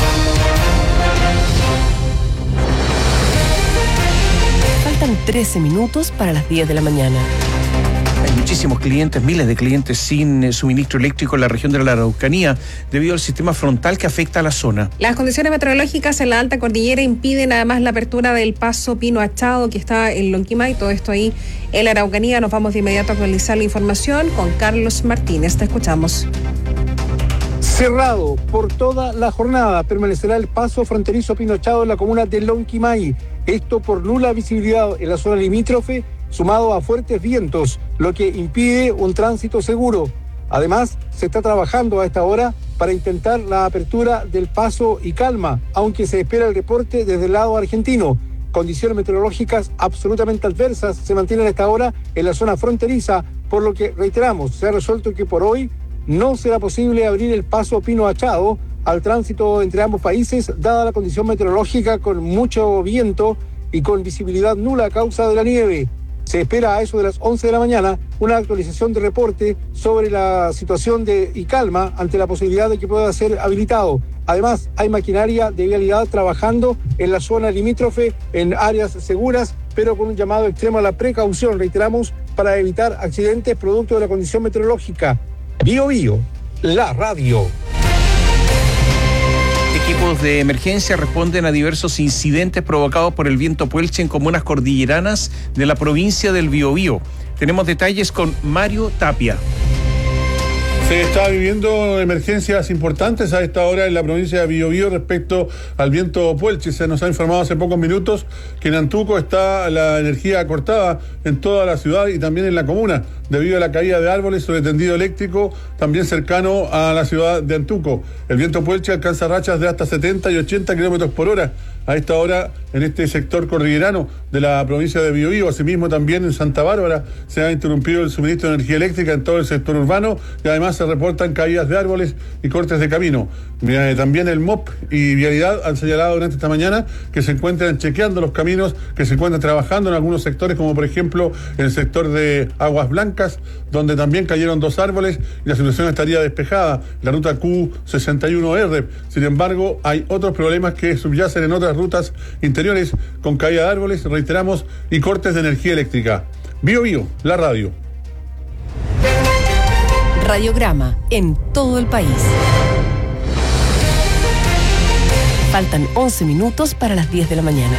Faltan 13 minutos para las 10 de la mañana. Hay muchísimos clientes, miles de clientes sin suministro eléctrico en la región de la Araucanía debido al sistema frontal que afecta a la zona. Las condiciones meteorológicas en la alta cordillera impiden además la apertura del paso Pino Achado que está en Lonquimay, todo esto ahí en la Araucanía. Nos vamos de inmediato a actualizar la información con Carlos Martínez. Te escuchamos. Cerrado por toda la jornada permanecerá el paso fronterizo Pino Achado en la comuna de Lonquimay. Esto por nula visibilidad en la zona limítrofe, sumado a fuertes vientos, lo que impide un tránsito seguro. Además, se está trabajando a esta hora para intentar la apertura del paso y calma, aunque se espera el reporte desde el lado argentino. Condiciones meteorológicas absolutamente adversas se mantienen a esta hora en la zona fronteriza, por lo que, reiteramos, se ha resuelto que por hoy no será posible abrir el paso Pino Achado al tránsito entre ambos países, dada la condición meteorológica con mucho viento y con visibilidad nula a causa de la nieve. Se espera a eso de las 11 de la mañana una actualización de reporte sobre la situación de y calma ante la posibilidad de que pueda ser habilitado. Además, hay maquinaria de vialidad trabajando en la zona limítrofe en áreas seguras, pero con un llamado extremo a la precaución, reiteramos, para evitar accidentes producto de la condición meteorológica. Bio Bio, la radio. Equipos de emergencia responden a diversos incidentes provocados por el viento Puelche en comunas cordilleranas de la provincia del Biobío. Tenemos detalles con Mario Tapia. Se está viviendo emergencias importantes a esta hora en la provincia de Biobío respecto al viento Puelchi. Se nos ha informado hace pocos minutos que en Antuco está la energía cortada en toda la ciudad y también en la comuna, debido a la caída de árboles sobre tendido eléctrico, también cercano a la ciudad de Antuco. El viento Puelchi alcanza rachas de hasta 70 y 80 kilómetros por hora a esta hora en este sector cordillerano de la provincia de Biobío. Asimismo, también en Santa Bárbara se ha interrumpido el suministro de energía eléctrica en todo el sector urbano y además se reportan caídas de árboles y cortes de camino. También el MOP y Vialidad han señalado durante esta mañana que se encuentran chequeando los caminos, que se encuentran trabajando en algunos sectores, como por ejemplo en el sector de Aguas Blancas, donde también cayeron 2 árboles y la situación estaría despejada, la ruta Q61R. Sin embargo, hay otros problemas que subyacen en otras rutas interiores con caída de árboles, reiteramos, y cortes de energía eléctrica. Biobío, la radio. Radiograma en todo el país. Faltan 11 minutos para las 10 de la mañana.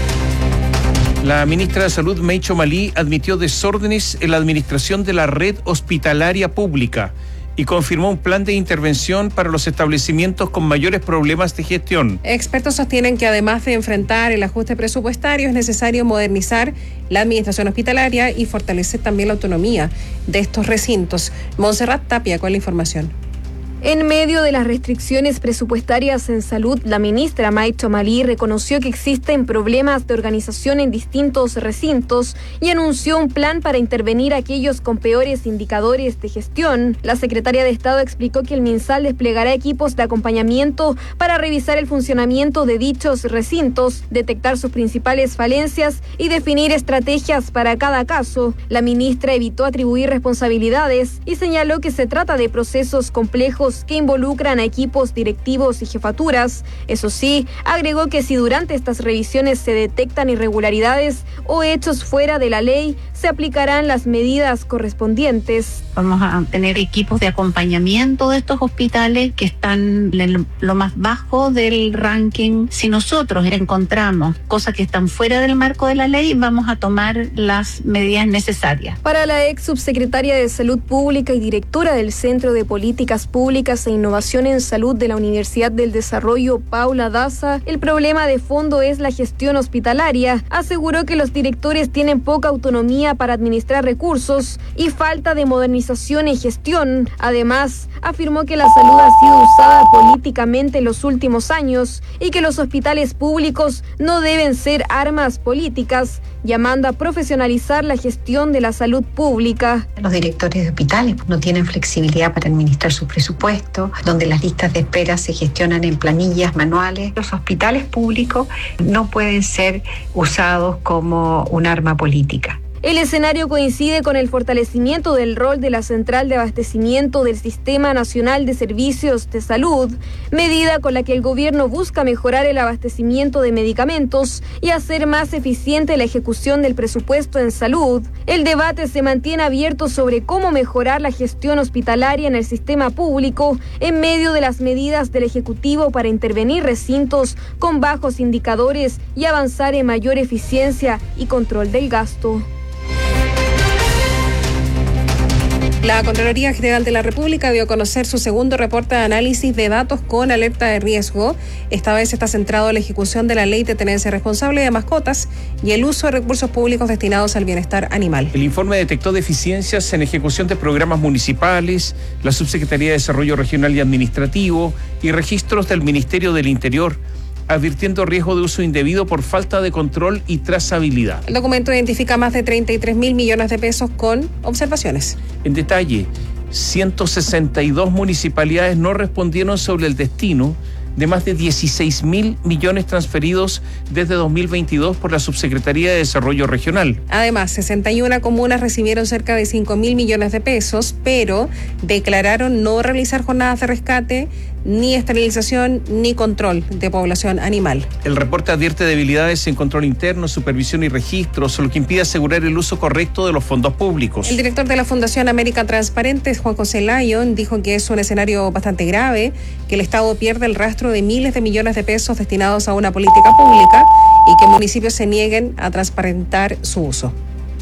La ministra de Salud, Meicho Malí, admitió desórdenes en la administración de la red hospitalaria pública y confirmó un plan de intervención para los establecimientos con mayores problemas de gestión. Expertos sostienen que además de enfrentar el ajuste presupuestario, es necesario modernizar la administración hospitalaria y fortalecer también la autonomía de estos recintos. Montserrat Tapia con la información. En medio de las restricciones presupuestarias en salud, la ministra Meicho Malí reconoció que existen problemas de organización en distintos recintos y anunció un plan para intervenir a aquellos con peores indicadores de gestión. La secretaria de Estado explicó que el MinSal desplegará equipos de acompañamiento para revisar el funcionamiento de dichos recintos, detectar sus principales falencias y definir estrategias para cada caso. La ministra evitó atribuir responsabilidades y señaló que se trata de procesos complejos que involucran a equipos directivos y jefaturas. Eso sí, agregó que si durante estas revisiones se detectan irregularidades o hechos fuera de la ley, se aplicarán las medidas correspondientes. Vamos a tener equipos de acompañamiento de estos hospitales que están en lo más bajo del ranking. Si nosotros encontramos cosas que están fuera del marco de la ley, vamos a tomar las medidas necesarias. Para la ex subsecretaria de Salud Pública y directora del Centro de Políticas Públicas e Innovación en Salud de la Universidad del Desarrollo, Paula Daza, el problema de fondo es la gestión hospitalaria. Aseguró que los directores tienen poca autonomía para administrar recursos y falta de modernización en gestión. Además, afirmó que la salud ha sido usada políticamente en los últimos años y que los hospitales públicos no deben ser armas políticas, llamando a profesionalizar la gestión de la salud pública. Los directores de hospitales no tienen flexibilidad para administrar sus presupuestos, donde las listas de espera se gestionan en planillas manuales. Los hospitales públicos no pueden ser usados como un arma política. El escenario coincide con el fortalecimiento del rol de la Central de Abastecimiento del Sistema Nacional de Servicios de Salud, medida con la que el gobierno busca mejorar el abastecimiento de medicamentos y hacer más eficiente la ejecución del presupuesto en salud. El debate se mantiene abierto sobre cómo mejorar la gestión hospitalaria en el sistema público en medio de las medidas del Ejecutivo para intervenir recintos con bajos indicadores y avanzar en mayor eficiencia y control del gasto. La Contraloría General de la República dio a conocer su segundo reporte de análisis de datos con alerta de riesgo. Esta vez está centrado en la ejecución de la Ley de Tenencia Responsable de Mascotas y el uso de recursos públicos destinados al bienestar animal. El informe detectó deficiencias en ejecución de programas municipales, la Subsecretaría de Desarrollo Regional y Administrativo y registros del Ministerio del Interior, advirtiendo riesgo de uso indebido por falta de control y trazabilidad. El documento identifica más de 33.000 millones de pesos con observaciones. En detalle, 162 municipalidades no respondieron sobre el destino de más de 16.000 millones transferidos desde 2022 por la Subsecretaría de Desarrollo Regional. Además, 61 comunas recibieron cerca de 5.000 millones de pesos, pero declararon no realizar jornadas de rescate, ni esterilización, ni control de población animal. El reporte advierte debilidades en control interno, supervisión y registros, lo que impide asegurar el uso correcto de los fondos públicos. El director de la Fundación América Transparente, Juan José Lyon, dijo que es un escenario bastante grave, que el Estado pierde el rastro de miles de millones de pesos destinados a una política pública y que municipios se nieguen a transparentar su uso.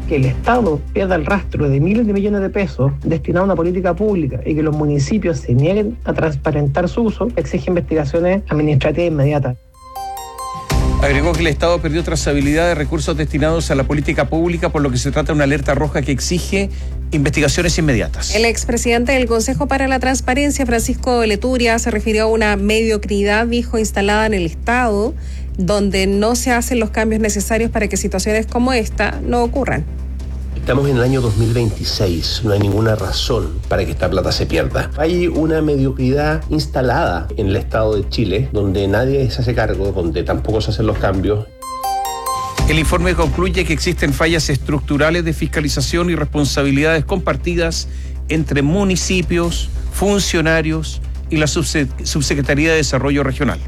que el Estado pierda el rastro de miles de millones de pesos destinados a una política pública y que los municipios se nieguen a transparentar su uso, exige investigaciones administrativas inmediatas. Agregó que el Estado perdió trazabilidad de recursos destinados a la política pública, por lo que se trata de una alerta roja que exige investigaciones inmediatas. El expresidente del Consejo para la Transparencia, Francisco Leturia, se refirió a una mediocridad, dijo, instalada en el Estado, donde no se hacen los cambios necesarios para que situaciones como esta no ocurran. Estamos en el año 2026, no hay ninguna razón para que esta plata se pierda. Hay una mediocridad instalada en el Estado de Chile, donde nadie se hace cargo, donde tampoco se hacen los cambios. El informe concluye que existen fallas estructurales de fiscalización y responsabilidades compartidas entre municipios, funcionarios y la Subsecretaría de Desarrollo Regional.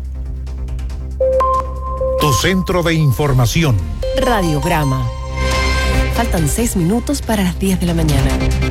Tu centro de información. Radiograma. Faltan 6 minutos para las 10 de la mañana.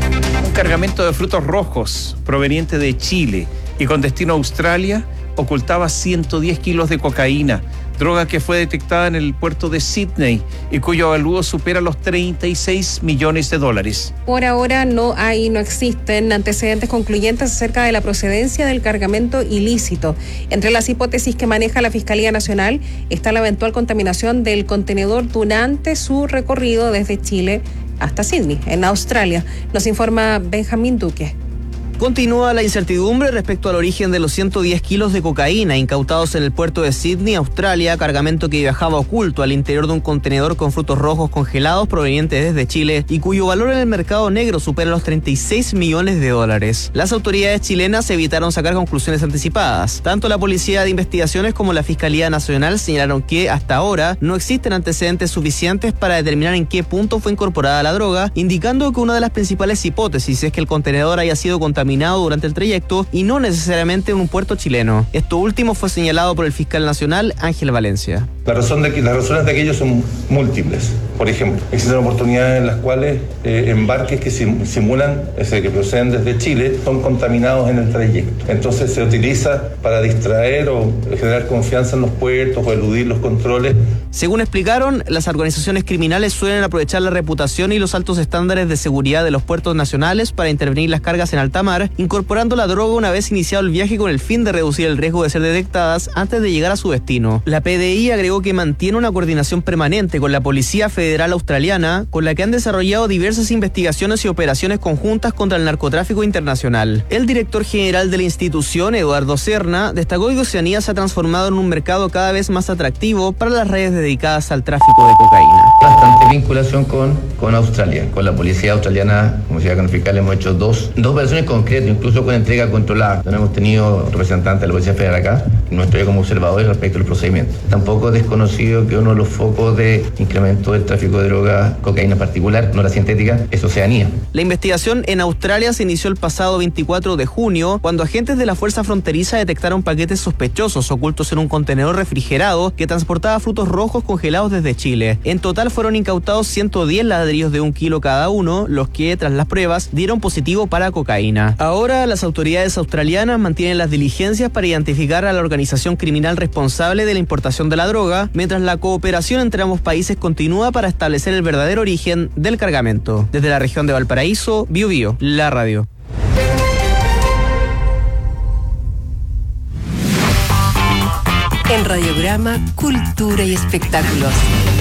Un cargamento de frutos rojos proveniente de Chile y con destino a Australia ocultaba 110 kilos de cocaína, droga que fue detectada en el puerto de Sydney y cuyo avalúo supera los $36 millones. Por ahora no existen antecedentes concluyentes acerca de la procedencia del cargamento ilícito. Entre las hipótesis que maneja la Fiscalía Nacional está la eventual contaminación del contenedor durante su recorrido desde Chile hasta Sydney, en Australia. Nos informa Benjamín Duque. Continúa la incertidumbre respecto al origen de los 110 kilos de cocaína incautados en el puerto de Sydney, Australia, cargamento que viajaba oculto al interior de un contenedor con frutos rojos congelados provenientes desde Chile y cuyo valor en el mercado negro supera los $36 millones. Las autoridades chilenas evitaron sacar conclusiones anticipadas. Tanto la Policía de Investigaciones como la Fiscalía Nacional señalaron que hasta ahora no existen antecedentes suficientes para determinar en qué punto fue incorporada la droga, indicando que una de las principales hipótesis es que el contenedor haya sido contaminado durante el trayecto y no necesariamente en un puerto chileno. Esto último fue señalado por el fiscal nacional Ángel Valencia. Las razones de aquello son múltiples. Por ejemplo, existen oportunidades en las cuales embarques que simulan, que proceden desde Chile, son contaminados en el trayecto. Entonces se utiliza para distraer o generar confianza en los puertos o eludir los controles. Según explicaron, las organizaciones criminales suelen aprovechar la reputación y los altos estándares de seguridad de los puertos nacionales para intervenir las cargas en alta mar, incorporando la droga una vez iniciado el viaje con el fin de reducir el riesgo de ser detectadas antes de llegar a su destino. La PDI agregó que mantiene una coordinación permanente con la Policía Federal Australiana, con la que han desarrollado diversas investigaciones y operaciones conjuntas contra el narcotráfico internacional. El director general de la institución, Eduardo Serna, destacó que Oceanía se ha transformado en un mercado cada vez más atractivo para las redes dedicadas al tráfico de cocaína. Bastante vinculación con Australia, con la policía australiana, como decía con el fiscal, hemos hecho dos operaciones concretas, incluso con entrega controlada. No hemos tenido representantes de la Policía Federal acá, no estoy como observadores respecto al procedimiento. Tampoco es desconocido que uno de los focos de incremento del tráfico de droga, cocaína en particular, no la sintética, es Oceanía. La investigación en Australia se inició el pasado 24 de junio, cuando agentes de la Fuerza Fronteriza detectaron paquetes sospechosos ocultos en un contenedor refrigerado que transportaba frutos rojos congelados desde Chile. En total fueron incautados 110 ladrillos de 1 kilo cada uno, los que, tras las pruebas, dieron positivo para cocaína. Ahora, las autoridades australianas mantienen las diligencias para identificar a la organización criminal responsable de la importación de la droga, mientras la cooperación entre ambos países continúa para establecer el verdadero origen del cargamento. Desde la región de Valparaíso, Biobío, la radio. En Radiograma, Cultura y Espectáculos.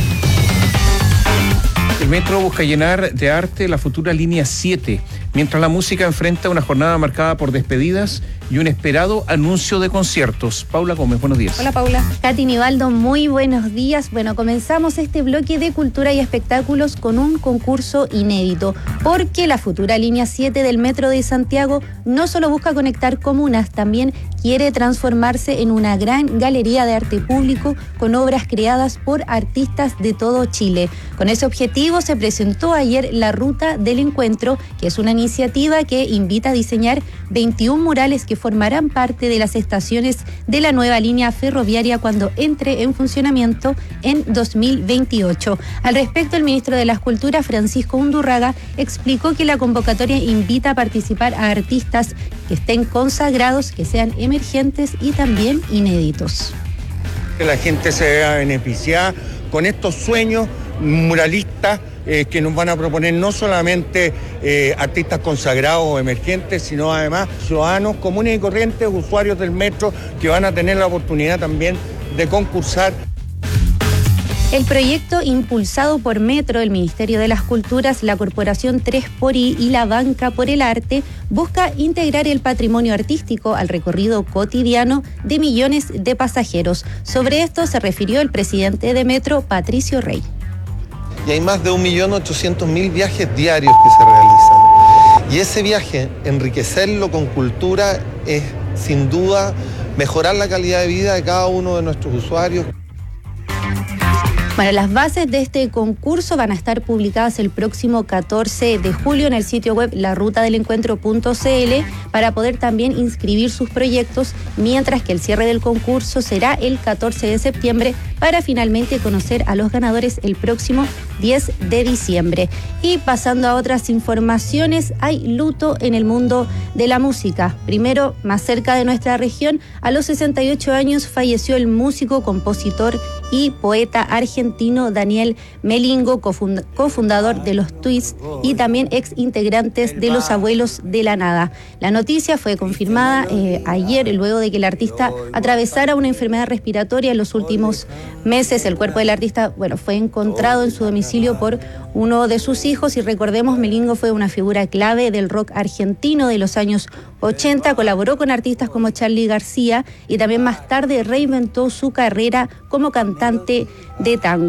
El metro busca llenar de arte la futura línea 7, mientras la música enfrenta una jornada marcada por despedidas y un esperado anuncio de conciertos. Paula Gómez, buenos días. Hola, Paula. Katy Nivaldo, muy buenos días. Bueno, comenzamos este bloque de cultura y espectáculos con un concurso inédito, porque la futura línea 7 del Metro de Santiago no solo busca conectar comunas, también quiere transformarse en una gran galería de arte público con obras creadas por artistas de todo Chile. Con ese objetivo se presentó ayer la Ruta del Encuentro, que es una iniciativa que invita a diseñar 21 murales que formarán parte de las estaciones de la nueva línea ferroviaria cuando entre en funcionamiento en 2028. Al respecto, el ministro de las Culturas, Francisco Undurraga, explicó que la convocatoria invita a participar a artistas que estén consagrados, que sean emergentes y también inéditos. Que la gente se vea beneficiada con estos sueños muralistas que nos van a proponer no solamente artistas consagrados o emergentes, sino además ciudadanos comunes y corrientes, usuarios del metro, que van a tener la oportunidad también de concursar. El proyecto impulsado por Metro, el Ministerio de las Culturas, la Corporación 3xI y la Banca por el Arte busca integrar el patrimonio artístico al recorrido cotidiano de millones de pasajeros. Sobre esto se refirió el presidente de Metro, Patricio Rey. Y hay más de 1.800.000 viajes diarios que se realizan. Y ese viaje, enriquecerlo con cultura, es sin duda mejorar la calidad de vida de cada uno de nuestros usuarios. Bueno, las bases de este concurso van a estar publicadas el próximo 14 de julio en el sitio web larutadelencuentro.cl para poder también inscribir sus proyectos, mientras que el cierre del concurso será el 14 de septiembre para finalmente conocer a los ganadores el próximo 10 de diciembre. Y pasando a otras informaciones, hay luto en el mundo de la música. Primero, más cerca de nuestra región, a los 68 años falleció el músico, compositor y poeta argentino Daniel Melingo, cofundador de los Twists y también ex integrantes de Los Abuelos de la Nada. La noticia fue confirmada ayer, luego de que el artista atravesara una enfermedad respiratoria en los últimos meses. El cuerpo del artista, fue encontrado en su domicilio por uno de sus hijos, y recordemos, Melingo fue una figura clave del rock argentino de los años 80, colaboró con artistas como Charly García y también más tarde reinventó su carrera como cantante de tango.